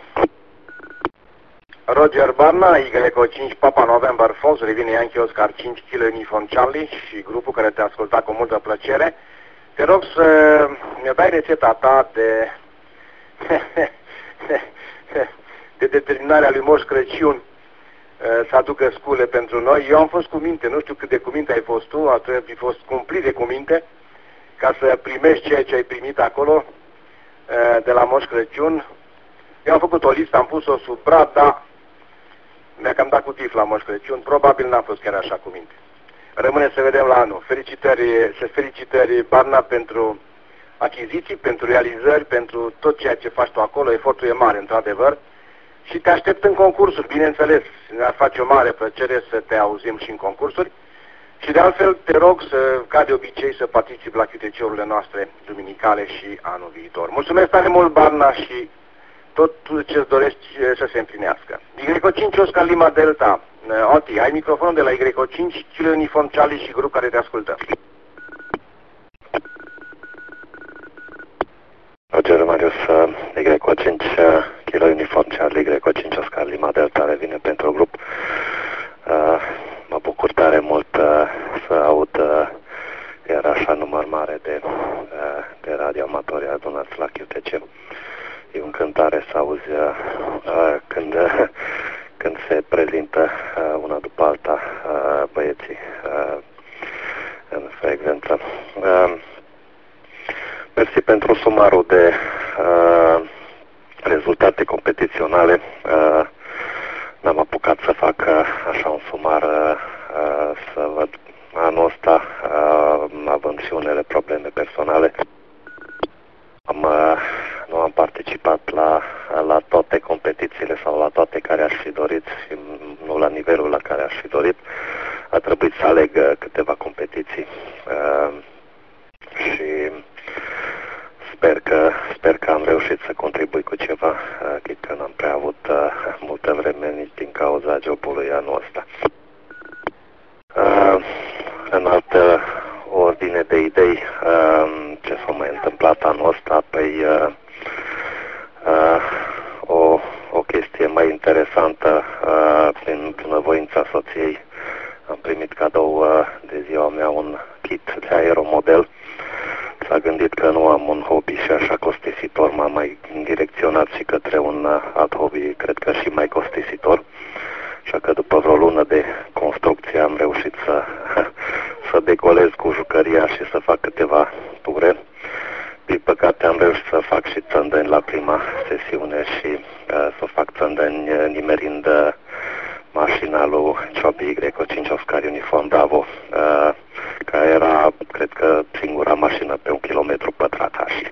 Speaker 2: Roger Barna, Y cinci Papa November Fox, revine Yankee Oscar cinci Kilo Uniform Charlie și grupul care te-a ascultat cu multă plăcere. Te rog să mi dai rețeta ta de de determinarea lui Moș Crăciun să aducă scule pentru noi. Eu am fost cu minte, nu știu cât de cu minte ai fost tu, a trebuit fost cumplit de cu minte ca să primești ceea ce ai primit acolo de la Moș Crăciun. Eu am făcut o listă, am pus-o sub brad, dar mi-a cam dat cu tif la Moș Crăciun, probabil n-am fost chiar așa cu minte. Rămâne să vedem la anul. Felicitări, să felicitări Barna pentru achiziții, pentru realizări, pentru tot ceea ce faci tu acolo, efortul e mare, într-adevăr. Și te aștept în concursuri, bineînțeles. Ne-ar face o mare plăcere să te auzim și în concursuri. Și de altfel te rog să, ca de obicei, să participi la Q T C-urile noastre duminicale și anul viitor. Mulțumesc tare mult, Barna, și tot ce-ți dorești să se împlinească. Y cinci Oscar Lima Delta, Oti, ai microfonul de la Y cinci, Kilo Uniform Charlie și grup care te ascultă.
Speaker 3: Roger Marius, Y cinci Kilo Uniform Charlie, Y cinci Oscar Lima Delta revine pentru grup. Mă bucur tare mult să aud iar așa număr mare de, de radioamatori adunați la Q T C. E o încântare să auzi când, când se prezintă una după alta băieții în frecvență. Mersi pentru sumarul de rezultate competiționale aș fi dorit. A trebuit să aleg uh, câteva competiții uh, și sper că, sper că am reușit să contribui cu ceva, uh, chit că n-am prea avut uh, multă vreme nici din cauza jobului anul ăsta. Uh, în altă ordine de idei, uh, ce s-a mai întâmplat anul ăsta? Păi uh, uh, o, o chestie mai interesantă, uh, prin bunăvoința soției, am primit cadou uh, de ziua mea un kit de aeromodel. S-a gândit că nu am un hobby și așa costisitor, m-am mai direcționat și către un uh, alt hobby, cred că și mai costisitor. Așa că după vreo lună de construcție am reușit să, să decolez cu jucăria și să fac câteva ture. Din păcate am reușit să fac și țândeni la prima sesiune și uh, să fac țândeni uh, nimerind uh, mașina lui Ciobi Y cinci Oscar Uniform Bravo, uh, care era, cred că, singura mașină pe un kilometru pătrat și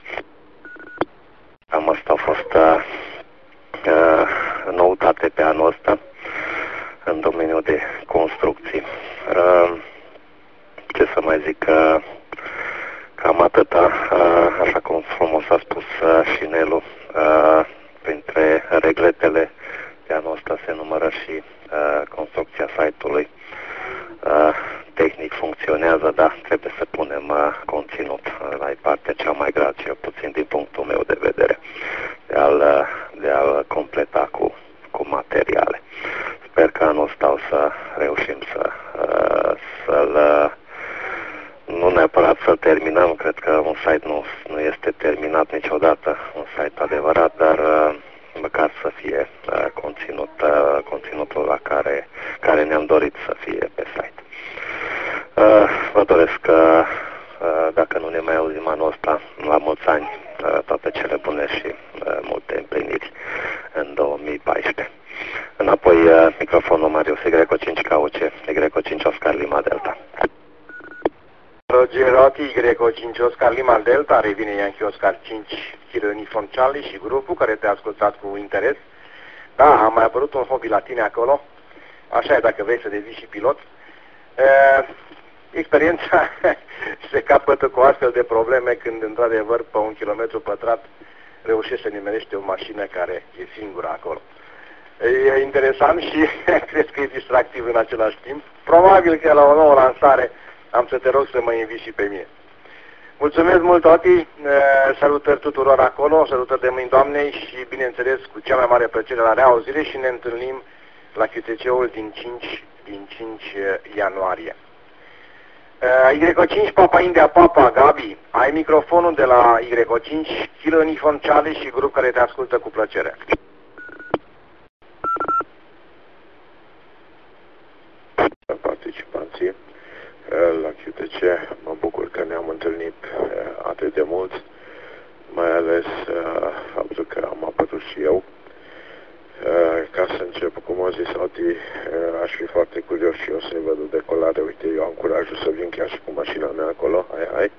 Speaker 3: cam asta a fost uh, uh, noutate pe anul ăsta în domeniul de construcții. Uh, ce să mai zic, uh, cam atâta, uh, așa cum frumos a spus uh, și Nelu, uh, printre regretele de anul ăsta se numără și uh, construcția site-ului. Uh, tehnic funcționează, dar trebuie să punem uh, conținut uh, la partea cea mai grea, cel puțin din punctul meu de vedere, de a-l, uh, de a-l completa cu, cu materiale. Sper că anul ăsta o să reușim să, uh, să-l, uh, nu neapărat să-l terminăm, cred că un site nu, nu este terminat niciodată, un site adevărat, dar uh, măcar să fie uh, conținut, uh, conținutul la care, care ne-am dorit să fie pe site. Uh, vă doresc că, uh, dacă nu ne mai auzim anul ăsta, la mulți ani, uh, toate cele bune și uh, multe împliniri în două mii paisprezece. Înapoi, uh, microfonul Marius Y cinci K U C, Y cinci Oscar Lima Delta.
Speaker 2: Roger Roti, Y cinci Oscar Lima Delta, revine Yankee Oscar cinci Kilo Uniform Charlie și grupul care te-a ascultat cu interes. Da, a mai apărut un hobby la tine acolo, așa e dacă vrei să devii și pilot. Uh, experiența se capătă cu astfel de probleme când într-adevăr pe un kilometru pătrat reușești să nimerești o mașină care e singură acolo. E interesant și cred că e distractiv în același timp. Probabil că la o nouă lansare am să te rog să mă inviți și pe mine. Mulțumesc mult, Oti, salutări tuturor acolo, salutări de mâini Doamnei și, bineînțeles, cu cea mai mare plăcere la reauzire și ne întâlnim la Q T C-ul din cinci, din cinci ianuarie. Y cinci Papa India Papa, Gabi, ai microfonul de la Y cinci Kilo Uniform Charlie și grup care te ascultă cu plăcere.
Speaker 8: Participanții la Q T C, mă bucur că ne-am întâlnit atât de mulți, mai ales faptul că am apărut și eu. Ca să încep, cum a zis Oti, aș fi foarte curios și eu să-i văd o decolare. Uite, eu am curajul să vin chiar și cu mașina mea acolo, hai, hai.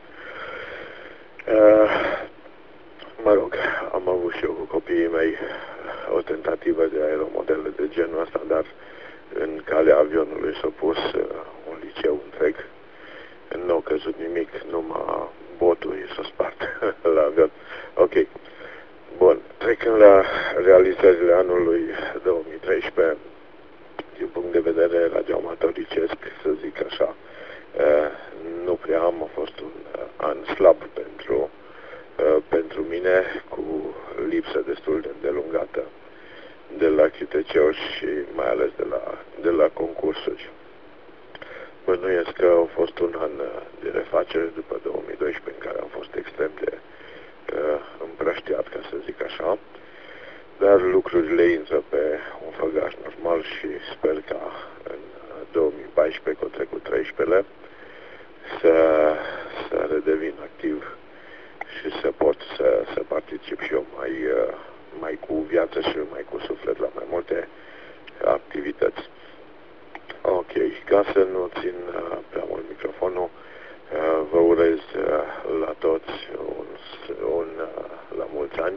Speaker 8: Mă rog, am avut și eu cu copiii mei o tentativă de aeromodele de genul ăsta, dar în calea avionului s-a pus un liceu întreg, nu a căzut nimic, numai botul i s-a spart la avion. Ok. Bun, trecând la realizările anului două mii treisprezece, din punct de vedere radioamatoricesc, să zic așa, nu prea am, a fost un an slab pentru, pentru mine, cu lipsă destul de îndelungată de la Q T C-uri și mai ales de la, de la concursuri. Bănuiesc că a fost un an de refacere după două mii doisprezece, în care am fost extrem de uh, împrăștiat, ca să zic așa, dar lucrurile intră pe un făgaș normal și sper ca în două mii paisprezece, cu trecut treisprezece, să, să redevin activ și să pot să, să particip și eu mai, uh, mai cu viață și mai cu suflet la mai multe activități. Ok, ca să nu țin uh, prea mult microfonul, uh, vă urez uh, la toți un, un uh, la mulți ani,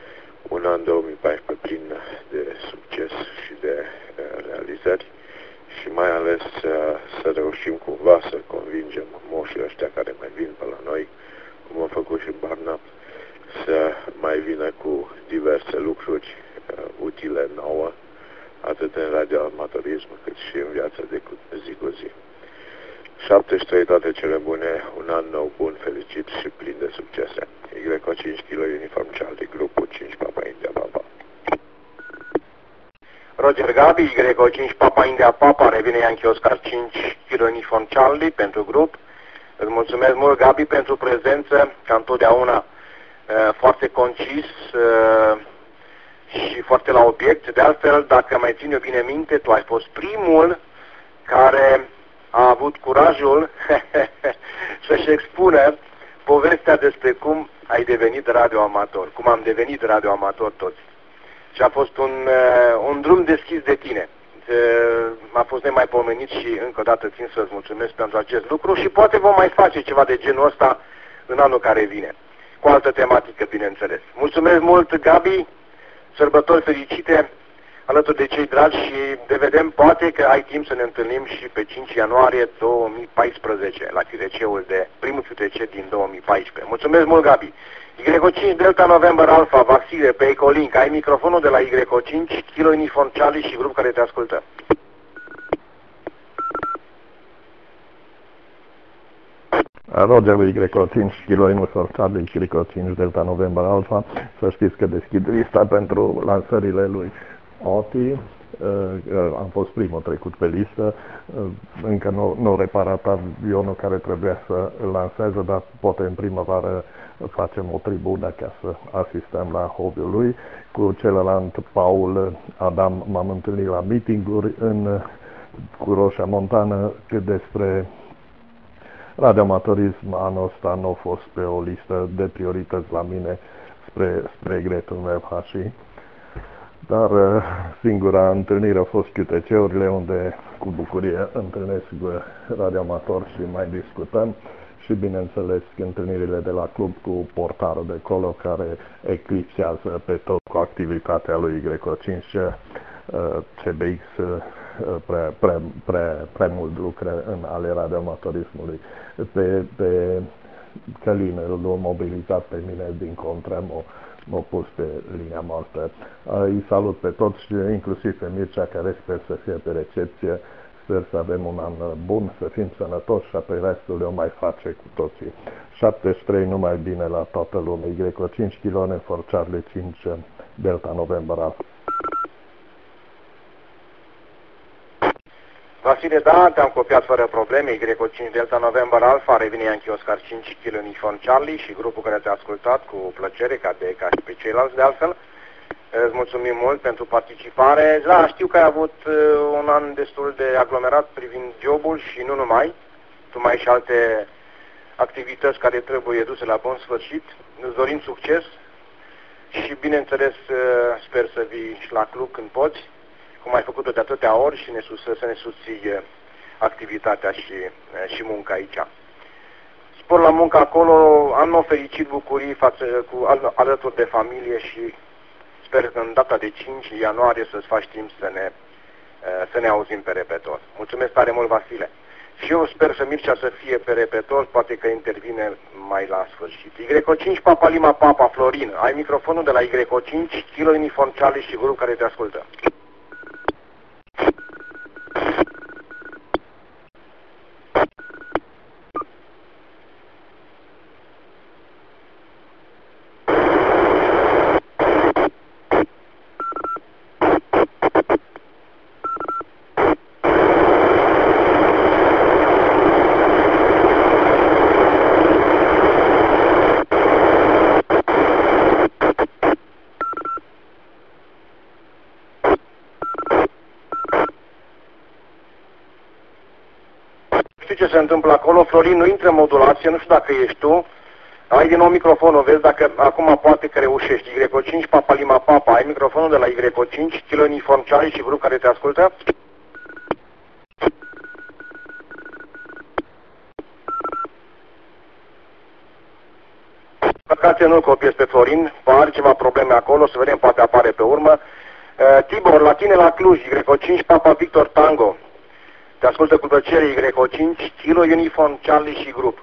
Speaker 8: un an două mii paisprezece plin de succes și de uh, realizări și mai ales uh, să reușim cumva să convingem moșii ăștia care mai vin pe la noi, cum a făcut și Barna, să mai vină cu diverse lucruri uh, utile nouă, atât în radioamatorism cât și în viața de zi cu zi. șaptezeci și trei, toate cele bune, un an nou bun, fericit și plin de succese. Y O cinci kilo Uniform Charlie, grupul cinci Papa India Papa.
Speaker 2: Roger Gabi, Y O cinci Papa India Papa, revine Yankee Oscar cinci kilo Uniform Charlie pentru grup. Îți mulțumesc mult, Gabi, pentru prezență, ca întotdeauna foarte concis și foarte la obiect. De altfel, dacă mai țin eu bine minte, tu ai fost primul care a avut curajul să-și expună povestea despre cum ai devenit radioamator, cum am devenit radioamator toți. Și a fost un, un drum deschis de tine. A fost nemaipomenit și încă o dată țin să-ți mulțumesc pentru acest lucru și poate vom mai face ceva de genul ăsta în anul care vine. Cu altă tematică, bineînțeles. Mulțumesc mult, Gabi, sărbători fericite alături de cei dragi și ne vedem, poate că ai timp să ne întâlnim și pe cinci ianuarie două mii paisprezece, la Q T C-ul de primul Q T C din două mii paisprezece. Mulțumesc mult, Gabi. Y O cinci Delta November Alpha, Vasile, pe Ecolink, ai microfonul de la Y O cinci, Kilo Uniform Charlie și grup care te ascultă.
Speaker 1: Roger, Y O cinci, Kilo Uniform Charlie și Y O cinci Delta November Alpha. Să știți că deschid lista pentru lansările lui Oti. Am fost primul trecut pe listă. Încă nu, nu reparat avionul care trebuia să îl lanseze, dar poate în primăvară facem o tribună ca să asistăm la hobby-ul lui. Cu celălalt, Paul Adam, m-am întâlnit la meeting-uri în, cu Roșia Montană, cât despre radioamatorism anul ăsta nu a fost pe o listă de priorități la mine, spre, spre regretul meu hași. Dar singura întâlnire a fost Q T C-urile, unde cu bucurie întâlnesc radioamatori și mai discutăm. Și bineînțeles întâlnirile de la club cu portarul de acolo, care eclipsează pe tot cu activitatea lui Y O cinci, C B X, prea, prea, prea, prea mult lucre în ale radioamatorismului. Pe, pe Căline l-a mobilizat pe mine, din contră, m-a pus pe linia moartă. Îi salut pe toți, inclusiv pe Mircea, care sper să fie pe recepție. Sper să avem un an bun, să fim sănătoși și apoi restul le-o mai face cu toții. șaptezeci și trei, numai bine la toată lumea. Y O cinci, Kilo Uniform Charlie cinci, Delta November Alpha.
Speaker 2: Vasile, da, te-am copiat fără probleme. Y O cinci Delta November Alpha, revine Yankee Oscar cinci, Kilo Uniform Charlie și grupul care te-a ascultat cu plăcere, ca de ca și pe ceilalți de altfel. Îți mulțumim mult pentru participare. Da, știu că ai avut uh, un an destul de aglomerat privind jobul și nu numai. Tu mai ai și alte activități care trebuie duse la bun sfârșit. Îți dorim succes și, bineînțeles, uh, sper să vii și la club când poți, cum ai făcut-o de atâtea ori și ne sus, să ne susții uh, activitatea și, uh, și munca aici. Spor la muncă acolo, am nou fericit, bucurii față, cu, al, alături de familie și sper că în data de cinci ianuarie să-ți faci timp să ne, să ne auzim pe repetor. Mulțumesc tare mult, Vasile. Și eu sper să Mircea să fie pe repetor, poate că intervine mai la sfârșit. Y O cinci Papa Lima Papa, Florin, ai microfonul de la Y O cinci, Kilo Uniform Charlie și grup care te ascultă. Ce se întâmplă acolo. Florin, nu intră în modulație, nu știu dacă ești tu. Ai din nou microfonul, vezi dacă acum poate că reușești. Y O cinci Papa Lima Papa, ai microfonul de la Y O cinci, Kilo Uniform Charlie și grup care te ascultă. Păcate nu-l copiez pe Florin, are ceva probleme acolo, să vedem, poate apare pe urmă. Uh, Tibor, la tine la Cluj, Y O cinci Papa Victor Tango. Te ascultă cu plăcere Y O cinci, Kilo Uniform Charlie și grup.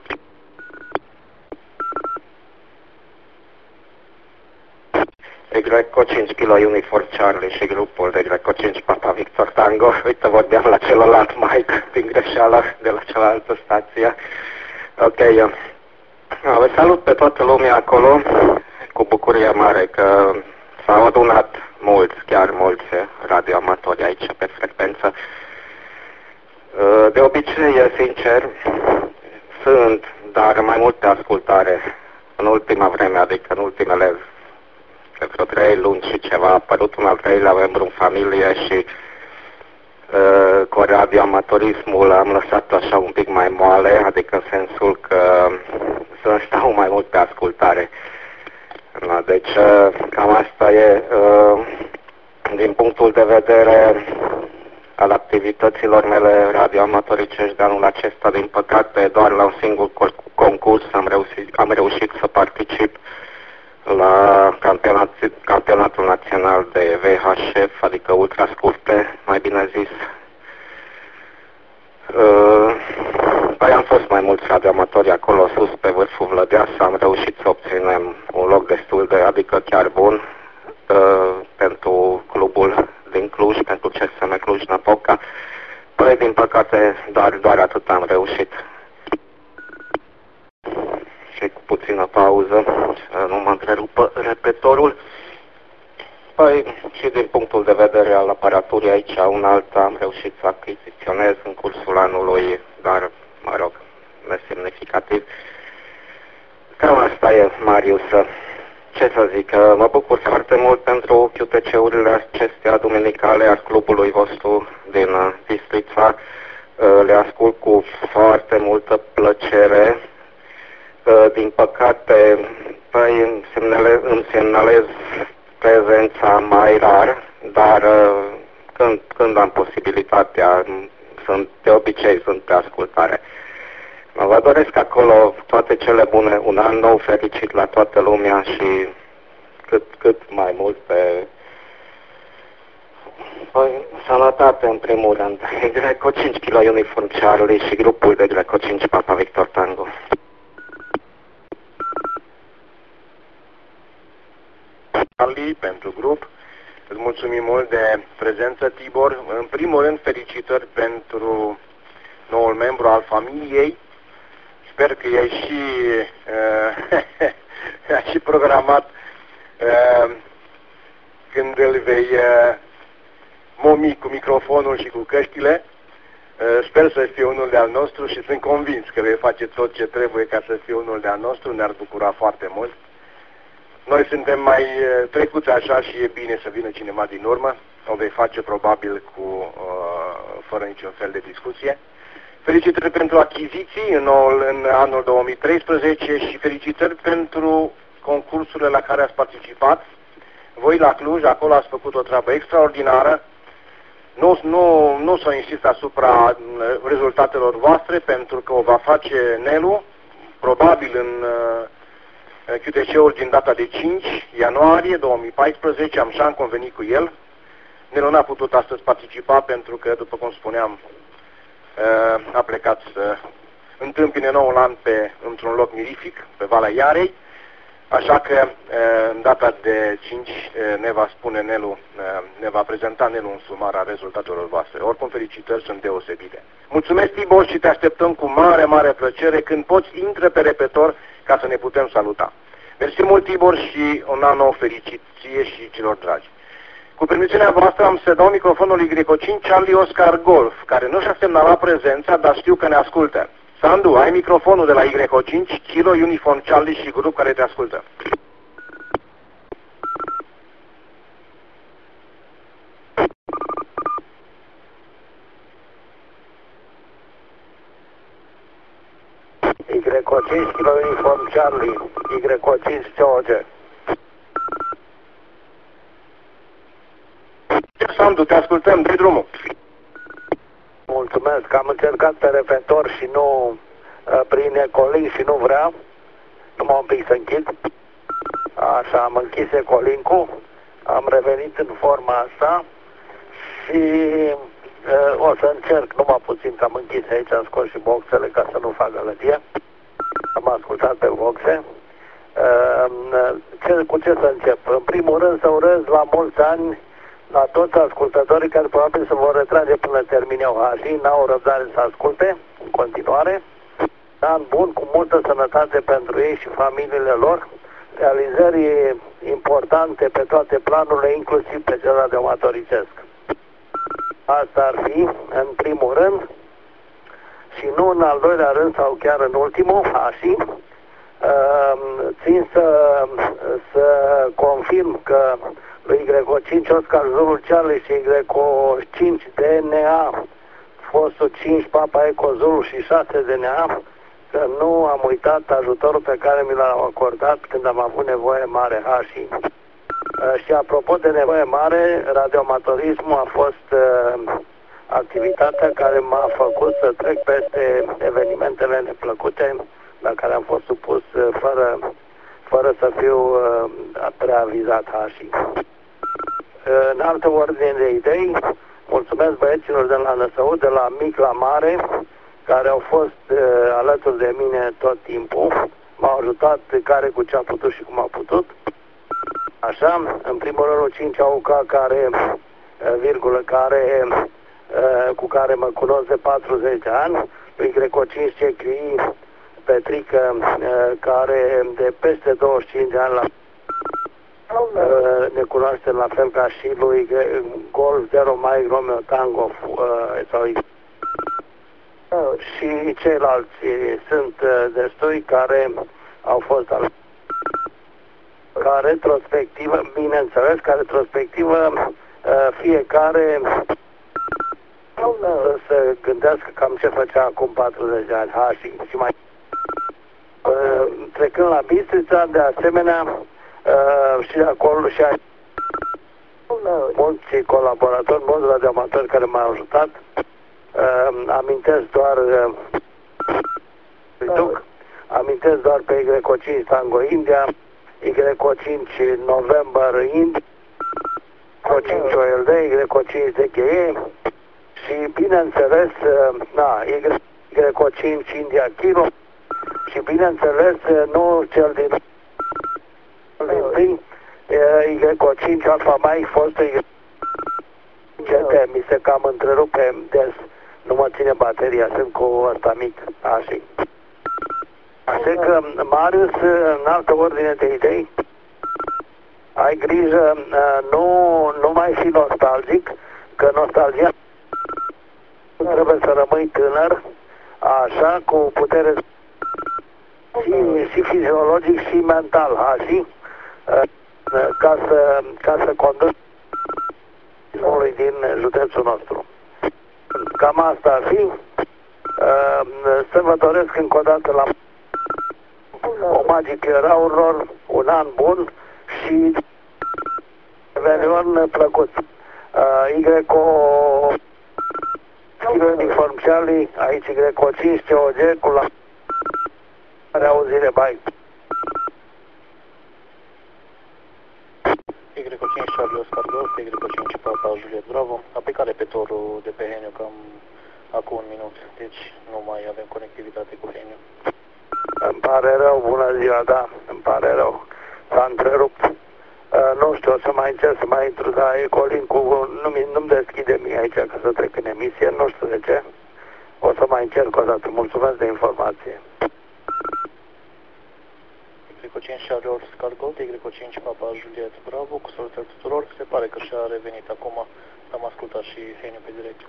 Speaker 5: Y O cinci, Kilo Uniform Charlie și grupul de Y O cinci, Papa Victor Tango. Uite, vorbeam la celălalt mic din greșeală de la cealaltă stație. Ok, vă salut pe toată lumea acolo, cu bucurie mare că s-au adunat mulți, chiar mulți radioamatori aici pe frecvență. De obicei, sincer, sunt, dar mai mult pe ascultare. În ultima vreme, adică în ultimele de vreo trei luni și ceva, a apărut un al treilea membru în familie și uh, cu radioamatorismul am lăsat așa un pic mai moale, adică în sensul că să stau mai mult pe ascultare. No, deci uh, cam asta e uh, din punctul de vedere al activităților mele radioamatoricești de anul acesta. Din păcate, doar la un singur concurs am reușit, am reușit să particip la campionat, campionatul național de V H F, adică ultra scurte, mai bine zis. Uh, păi am fost mai mulți radioamatori acolo sus pe vârful Vlădeasa, am reușit să obținem un loc destul de, adică chiar bun, uh, pentru clubul din Cluj, pentru C S M Cluj-Napoca. Păi, din păcate, doar, doar atât am reușit. Și cu puțină pauză, nu mă întrerupă repetorul. Păi, și din punctul de vedere al aparaturii aici, un alta am reușit să achiziționez în cursul anului, dar, mă rog, nesemnificativ. Cam asta e, Marius. Ce să zic, mă bucur foarte mult pentru Q T C-urile acestea duminicale al clubului vostru din Bistrița. Le ascult cu foarte multă plăcere. Din păcate, păi îmi semnalez, îmi semnalez prezența mai rar, dar când, când am posibilitatea, sunt, de obicei sunt pe ascultare. Vă doresc acolo toate cele bune, un an nou fericit la toată lumea și cât, cât mai mult pe păi, sănătate în primul rând. Y O cinci, Kilo Uniform Charlie și grupul de Y O cinci, Papa Victor Tango.
Speaker 2: Charlie pentru grup. Îți mulțumim mult de prezență, Tibor. În primul rând, felicitări pentru noul membru al familiei. Sper că i-ai și, uh, ai și programat uh, când îl vei uh, momi cu microfonul și cu căștile. Uh, sper să fie unul de-al nostru și sunt convins că vei face tot ce trebuie ca să fie unul de-al nostru. Ne-ar bucura foarte mult. Noi suntem mai trecuți așa și e bine să vină cineva din urmă. O vei face probabil cu, uh, fără niciun fel de discuție. Felicitări pentru achiziții în, noul, în anul două mii treisprezece și felicitări pentru concursurile la care ați participat. Voi la Cluj, acolo ați făcut o treabă extraordinară. Nu, nu, nu să insist asupra rezultatelor voastre, pentru că o va face Nelu, probabil în Q T C-ul din data de cinci ianuarie două mii paisprezece, am și am convenit cu el. Nelu n-a putut astăzi participa pentru că, după cum spuneam, a plecat să întâmpine noul an pe, într-un loc mirific, pe Valea Iarei, așa că în data de cinci ne va spune Nelu, ne va prezenta Nelu un sumar a rezultatelor voastre. Oricum, felicitări sunt deosebite. Mulțumesc, Tibor, și te așteptăm cu mare, mare plăcere. Când poți, intră pe repetor ca să ne putem saluta. Mersi mult, Tibor, și un an nou fericit ție și celor dragi. Cu permisiunea voastră am să dau microfonul Y O cinci Charlie Oscar Golf, care nu și-a semnalat prezența, dar știu că ne ascultă. Sandu, ai microfonul de la Y O cinci, Kilo Uniform Charlie și grup care te ascultă.
Speaker 5: Y O cinci, Kilo Uniform Charlie, Y O cinci George.
Speaker 2: Sandu, te ascultăm, dă drumul.
Speaker 5: Mulțumesc, am încercat pe repetor și nu uh, prin ecolink și nu vrea. Nu m-am pic să închid. Așa, am închis ecolink-ul, am revenit în forma asta și
Speaker 9: O să încerc numai puțin, că am închis aici, am scos și boxele ca să nu fac gălăgie. Am ascultat pe boxe. Ce, cu ce să încep? În primul rând să urez la mulți ani la toți ascultătorii care probabil se vor retrage până termineu Hașii, n-au răbdare să asculte în continuare. An bun, cu multă sănătate pentru ei și familiile lor, realizări importante pe toate planurile, inclusiv pe cel radioamatoricesc. Asta ar fi, în primul rând, și nu în al doilea rând sau chiar în ultimul, Hașii, țin să, să confirm că lui Y O cinci Oscar Zulu Charlie și Y O cinci D N A, fostul cinci Papa Eco Zulu și șase D N A, că nu am uitat ajutorul pe care mi l-au acordat când am avut nevoie mare Hașii. Și apropo de nevoie mare, radioamatorismul a fost uh, activitatea care m-a făcut să trec peste evenimentele neplăcute la care am fost supus uh, fără, fără să fiu uh, preavizat Hașii. Uh, în altă ordine de idei, mulțumesc băieților de la Năsău, de la mic la mare, care au fost uh, alături de mine tot timpul, m-au ajutat care cu ce a putut și cum a putut. Așa, în primul rând cinci A U K care, virgulă, care, cu care mă cunosc de patruzeci de ani, lui Y O cinci C Q I Petrică, care de peste douăzeci și cinci de ani la ne cunoaștem la fel ca și lui Golf zero Mike Romeo Tango sau și ceilalți sunt destui care au fost al ca retrospectivă, bineînțeles, ca retrospectivă fiecare să se gândească cam ce făcea acum patruzeci de ani, Hașii și mai trecând la Bistrița, de asemenea și acolo și a mulți colaboratori, mulți radioamatori care m-au ajutat. Amintesc doar duc, amintesc doar pe Y O cinci Tango India, Y O cinci November India, Y O cinci O L D, Y O cinci D G E și bineînțeles na, Y O cinci India Kilo și bineînțeles nu cel din din Y O cinci Alpha Mike, fostul Y G T, mi se cam întrerupe des, nu mă ține bateria, sunt cu ăsta mic, așa. Așa că, Marius, în altă ordine de idei, ai grijă, nu, nu mai fi nostalgic, că nostalgia trebuie să rămâi tânăr, așa, cu putere și, și fiziologic și mental, așa, ca să, ca să conduci din județul nostru. Cam asta ar fi. Să vă doresc încă o dată la o magică raurilor, un an bun și Revelion plăcut. Y O Uniform Charlie, aici Y O cinci C O G cu la reauzire, bye.
Speaker 4: Y O cinci Charlie Oscar Golf, Y O cinci Papa Juliet Bravo, a plecat repetorul de pe Heniu cam acum un minut, deci nu mai avem conectivitate cu Heniu.
Speaker 9: Îmi pare rău, bună ziua, da, îmi pare rău, s-a întrerupt. Uh, nu știu, o să mai încerc să mai intru, dar Ecolink-ul nu-mi nu deschide mie aici ca să trec în emisie, nu știu de ce. O să mai încerc o dată, mulțumesc de informație.
Speaker 4: Y O cinci Charlie Oscar Golf, Y O cinci Papa Juliet Bravo, cu salutări tuturor, se pare că și-a revenit acum, am ascultat și Heniu pe direct.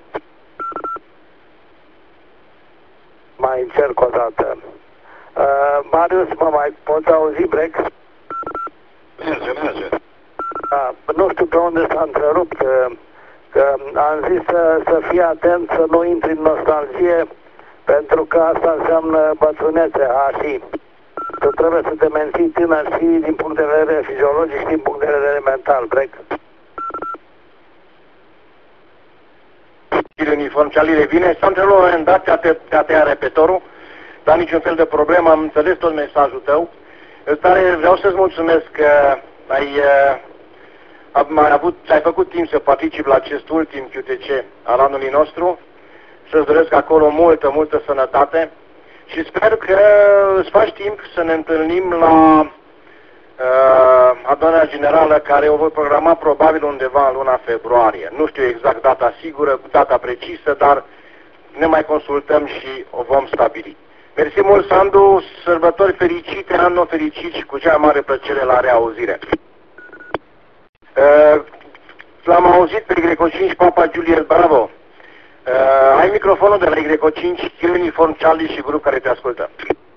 Speaker 9: Mai încerc o dată. Uh, Marius, mă mai poți auzi, Break?
Speaker 3: Merge, merge.
Speaker 9: Da, nu știu pe unde s-a întrerupt, că, că am zis să, să fii atent, să nu intri în nostalgie, pentru că asta înseamnă bătrânețe, Hașii. Tu trebuie să te menții tânăr și din punct de vedere fiziologic și din punct de vedere mental, Break.
Speaker 2: Uniform Charlie revine, s-a întrerupt la un moment dat, te-a tăiat repetorul, dar niciun fel de problemă, am înțeles tot mesajul tău. Tare vreau să-ți mulțumesc că ai, Am mai avut, ai făcut timp să participi la acest ultim Q T C al anului nostru, să-ți doresc acolo multă, multă sănătate și sper că îți faci timp să ne întâlnim la uh, adunarea generală, care o voi programa probabil undeva în luna februarie. Nu știu exact data sigură, data precisă, dar ne mai consultăm și o vom stabili. Mersi mult, Sandu, sărbători fericite, an nou fericit și cu cea mai mare plăcere la reauzire. Uh, L-am auzit pe Greco cinci Papa Juliet Bravo. Uh, ai microfonul de la Greco cinci Uniform Charlie și grup care te ascultă.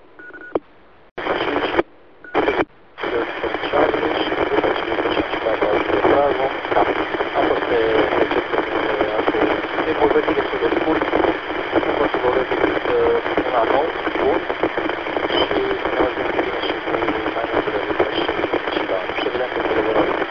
Speaker 4: Am fost pe recepție povestire și de scurt, nu pot să vorbesc decât un an nou, bun, și ne auzim bine și cu mai multe lucruri și da, și evident că colaborăm cu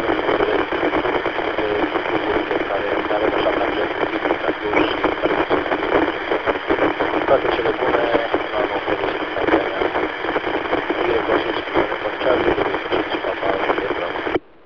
Speaker 4: care avem așa merge educativ și care toate cele bune, un an nou fericit în campania, Greco cinci Charlie, Greco cinci Papa Juliet Bravo.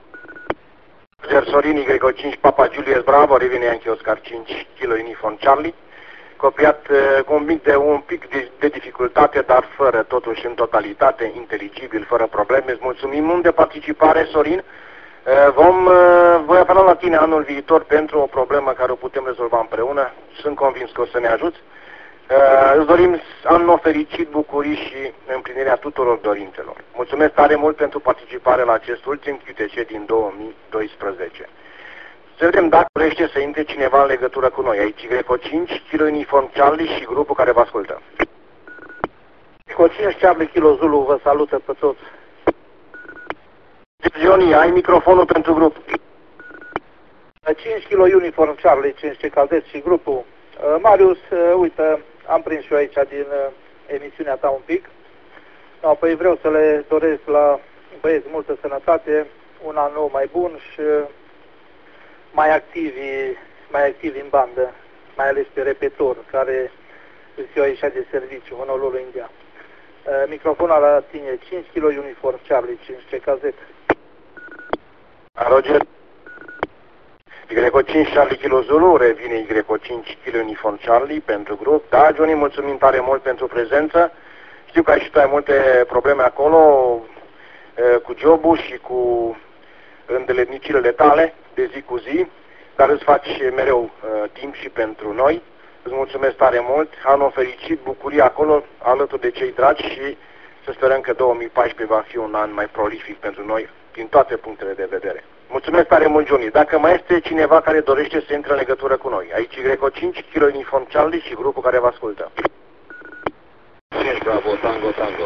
Speaker 2: Sorin Greco cinci Papa Juliet Bravo, revine anche Oscar cinci Kilo Uniform Charlie, copiat uh, cu un pic de, un pic de, de dificultate, dar fără, totuși în totalitate, inteligibil, fără probleme. Îți mulțumim mult de participare, Sorin. Uh, vom, uh, voi apela la tine anul viitor pentru o problemă care o putem rezolva împreună. Sunt convins că o să ne ajuți. Uh, îți dorim an nou fericit, bucurii și împlinirea tuturor dorințelor. Mulțumesc tare mult pentru participare la acest ultim Q T C din două mii doisprezece. Să vedem dacă dorește să intre cineva în legătură cu noi. Aici Greco cinci, Kilo Uniform Charlie și grupul care vă ascultă.
Speaker 9: Greco cinci Charlie Kilo Zulu vă salută pe toți.
Speaker 2: Johnny, ai microfonul pentru grup.
Speaker 9: cinci Kilo Uniform Charlie, cinci Caldez și grupul. Marius, uite, am prins și eu aici din emisiunea ta un pic. No, păi vreau să le doresc la băieți multă sănătate, un an nou mai bun și mai activi, mai activi în bandă, mai ales pe repetor, care îți eu aici de serviciu, Honolulu, India. Microfonul la tine, cinci Kilo Uniform Charlie, cinci cazet.
Speaker 2: Roger. Greco cinci Charlie Kilo Zulu, revine Greco cinci Kilo Uniform Charlie pentru grup. Da, Johnny, mulțumim tare mult pentru prezență. Știu că ai și tu ai multe probleme acolo cu jobul și cu îndeletnicile tale de zi cu zi, dar îți faci mereu uh, timp și pentru noi. Îți mulțumesc tare mult, anul fericit, bucurie acolo, alături de cei dragi și să sperăm că două mii paisprezece va fi un an mai prolific pentru noi, din toate punctele de vedere. Mulțumesc tare mult, Johnny. Dacă mai este cineva care dorește să intre în legătură cu noi, aici Greco cinci, Kilo Uniform Charlie și grupul care vă ascultă.
Speaker 3: cinci Bravo, Tango, Tango.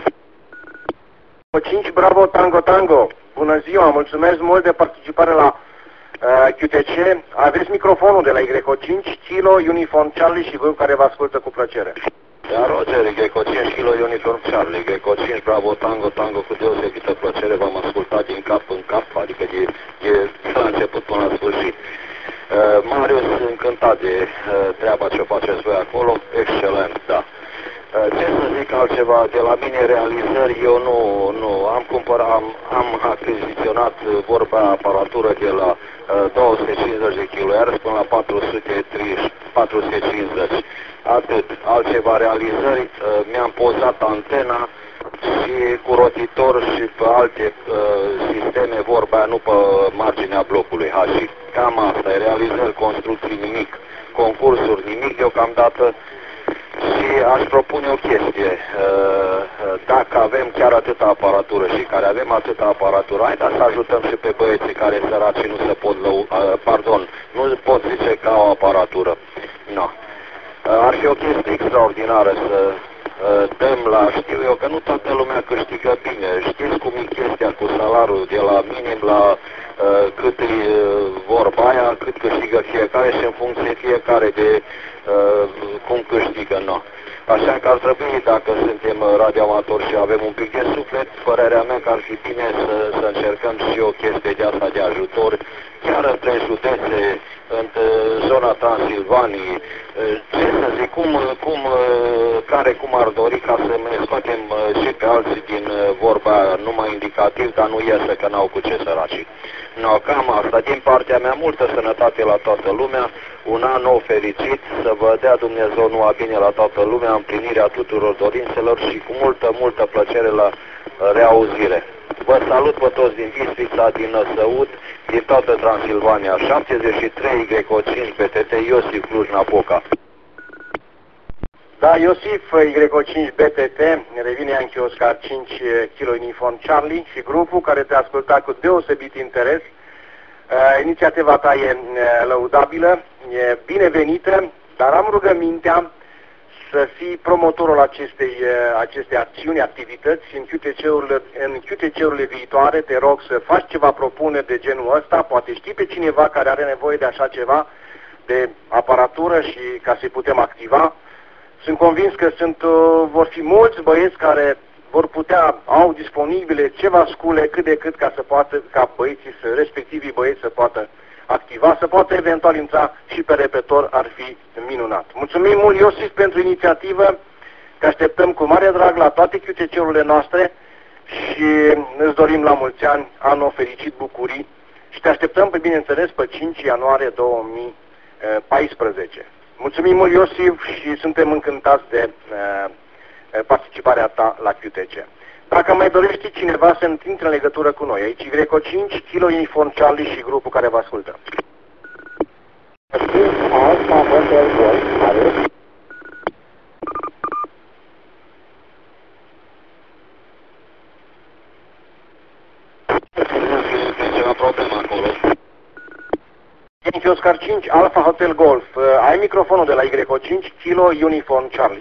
Speaker 2: cinci Bravo, Tango, Tango. Bună ziua, mulțumesc mult de participare la uh, Q T C. Aveți microfonul de la Greco cinci, Kilo Uniform Charlie și grupul care vă ascultă cu plăcere.
Speaker 3: Da, Roger, Greco cinci Kilo Uniform Charlie, Greco cinci Bravo, Tango, Tango, cu deosebită plăcere, v-am ascultat din cap în cap, adică de, de la început până la sfârșit. Uh, Marius, încântat de uh, treaba ce faceți voi acolo, excelent, da. Uh, ce să zic altceva, de la mine realizări, eu nu, nu, am cumpărat, am, am achiziționat vorba aparatură de la uh, două sute cincizeci de kilohertz până la patru sute treizeci, patru sute cincizeci. Atât, altceva realizări, uh, mi-am pozat antena și cu rotitor și pe alte uh, sisteme, vorba aia, nu pe marginea blocului H. Cam asta e, realizări, construcții, nimic, concursuri, nimic deocamdată. Și aș propune o chestie, uh, dacă avem chiar atâta aparatură și care avem atâta aparatură, haideți să ajutăm și pe băieții care săraci nu se pot lău, uh, pardon, nu pot zice ca o aparatură. No. Ar fi o chestie extraordinară să uh, dăm la, știu eu că nu toată lumea câștigă bine, știți cum e chestia cu salariul de la minim la uh, cât e uh, vorba aia, cât câștigă fiecare și în funcție fiecare de uh, cum câștigă, no. Așa că ar trebui, dacă suntem radioamatori și avem un pic de suflet, părerea mea că ar fi bine să, să încercăm și o chestie de asta de ajutor, chiar între județe, în zona Transilvaniei, ce să zic, cum, cum
Speaker 10: fiecare cum ar dori ca să ne scoatem și pe alții din vorba numai indicativ, dar nu iese că n-au cu ce săracii. No, cam asta. Din partea mea, multă sănătate la toată lumea, un an nou fericit, să vă dea Dumnezeu numai bine la toată lumea, împlinirea tuturor dorințelor și cu multă, multă plăcere la reauzire. Vă salut pe toți din Bistrița, din Năsăud, din toată Transilvania. șaptezeci și trei Y O cinci B T T, Iosif Cluj-Napoca.
Speaker 11: Da, Iosif, Y O cinci B T T, revine Yankee Oscar cinci Kilo Uniform Charlie și grupul care te-a ascultat cu deosebit interes. Uh, inițiativa ta e uh, lăudabilă, e binevenită, dar am rugămintea să fii promotorul acestei, uh, acestei acțiuni, activități în Q T C-urile, în Q T C-urile viitoare. Te rog să faci ceva propuneri de genul ăsta, poate știi pe cineva care are nevoie de așa ceva, de aparatură și ca să-i putem activa. Sunt convins că sunt, uh, vor fi mulți băieți care vor putea, au disponibile ceva scule cât de cât ca să poată, ca băieții, să, respectivii băieți să poată activa, să poată eventual intra și pe repetor, ar fi minunat. Mulțumim mult, Iosif, pentru inițiativă, că așteptăm cu mare drag la toate Q T C-urile noastre și îți dorim la mulți ani, anul fericit, bucurii și te așteptăm, pe bineînțeles, pe cinci ianuarie două mii paisprezece. Mulțumim mult, Iosif, și suntem încântați de uh, participarea ta la Q T C. Dacă mai dorești cineva să intre în legătură cu noi, aici Y O cinci, Kilo Uniform Charlie și grupul care vă ascultă.
Speaker 9: Alfa Hotel Golf,
Speaker 11: Yankee Oscar cinci, Alfa Hotel Golf. Uh, ai microfonul de la Y O cinci, Kilo Uniform Charlie.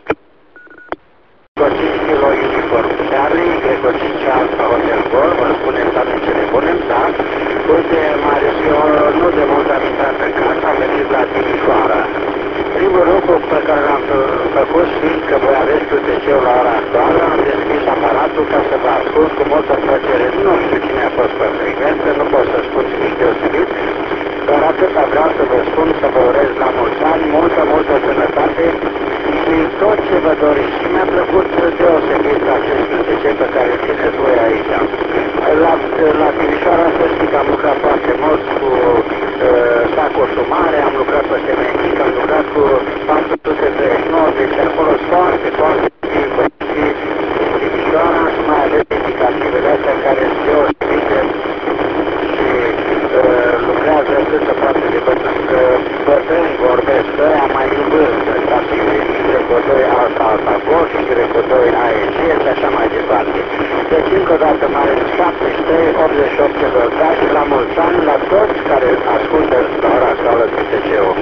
Speaker 5: Y O cinci Kilo Uniform Charlie, Y O cinci Alfa Hotel Golf, vă spunem toate cele bune, da? Uite, Marius, eu nu de mult am intrat în casă, am venit la Timișoara. Primul lucru pe care l-am făcut, știind că voi aveți Q T C-ul la ora actuală, am deschis aparatul ca să vă ascult cu multă plăcere. Nu știu cine a fost pe frecvență, nu pot să spun nimic deosebit, doar atâta vreau să vă spun, să vă urez la mulți ani, multă, multă sănătate și tot ce vă doriți. Și mi-a plăcut deosebit acest Q T C pe care îl țineți voi aici. La, la Timișoara, să știi că am lucrat foarte mult cu uh, sacuri mare, am lucrat pe sementic, am lucrat cu patru sute treizeci și nouă, deci acolo foarte, foarte bine și Timișoara și mai ales indicativele astea care sunt deosebite și uh, lucrează cât să poate de bătrân, că bătrâni vorbesc, ăia mai în vârstă, ca și Y O doi Alfa Alfa Golf și Y O doi A E G și așa mai departe. Deci încă o dată mai șaptezeci și trei optzeci și opt voltaje și la mulți ani la toți care ascultă la ora actuală Q T C-ul.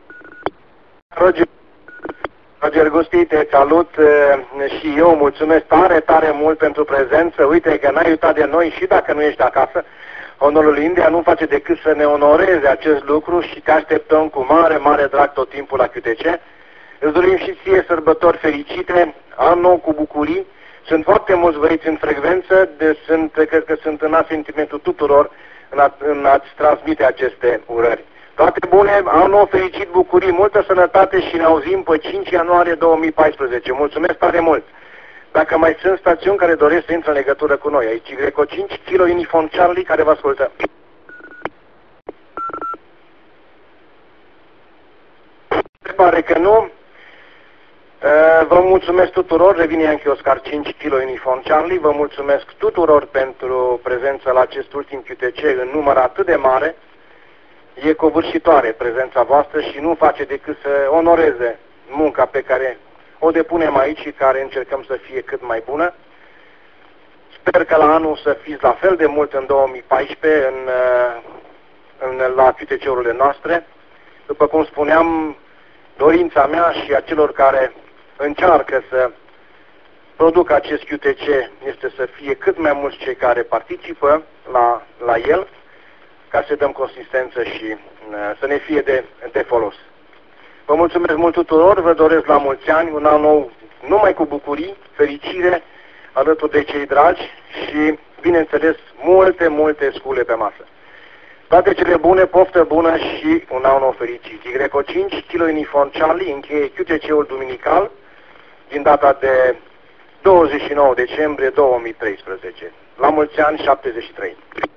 Speaker 11: Roger, Roger Gusti, te salut și eu mulțumesc tare, tare mult pentru prezență. Uite că n-ai uitat de noi și dacă nu ești acasă. Onorul India nu face decât să ne onoreze acest lucru și te așteptăm cu mare, mare drag tot timpul la Q T C. Îți dorim și ție sărbători fericite, an nou cu bucurii. Sunt foarte mulți băieți în frecvență, de, sunt, cred că sunt în asentimentul tuturor în, a, în a-ți transmite aceste urări. Toate bune, an nou fericit, bucurii, multă sănătate și ne auzim pe cinci ianuarie două mii paisprezece. Mulțumesc tare mult! Dacă mai sunt stațiuni care doresc să intre în legătură cu noi, aici Y O cinci, Kilo Uniform Charlie, care vă ascultă. Se pare că nu. Vă mulțumesc tuturor, revine Yankee Oscar cinci, Kilo Uniform Charlie, vă mulțumesc tuturor pentru prezența la acest ultim Q T C în număr atât de mare. E covârșitoare prezența voastră și nu face decât să onoreze munca pe care o depunem aici și care încercăm să fie cât mai bună. Sper că la anul să fiți la fel de mult în două mii paisprezece în, în, la Q T C-urile noastre. După cum spuneam, dorința mea și a celor care încearcă să producă acest Q T C este să fie cât mai mulți cei care participă la, la el, ca să dăm consistență și uh, să ne fie de, de folos. Vă mulțumesc mult tuturor, vă doresc la mulți ani, un an nou numai cu bucurii, fericire, alături de cei dragi și, bineînțeles, multe, multe scule pe masă. Toate cele bune, poftă bună și un an nou fericit. Y O cinci, Kilo Uniform Charlie, încheie Q T C-ul duminical din data de douăzeci și nouă decembrie două mii treisprezece. La mulți ani, șaptezeci și trei.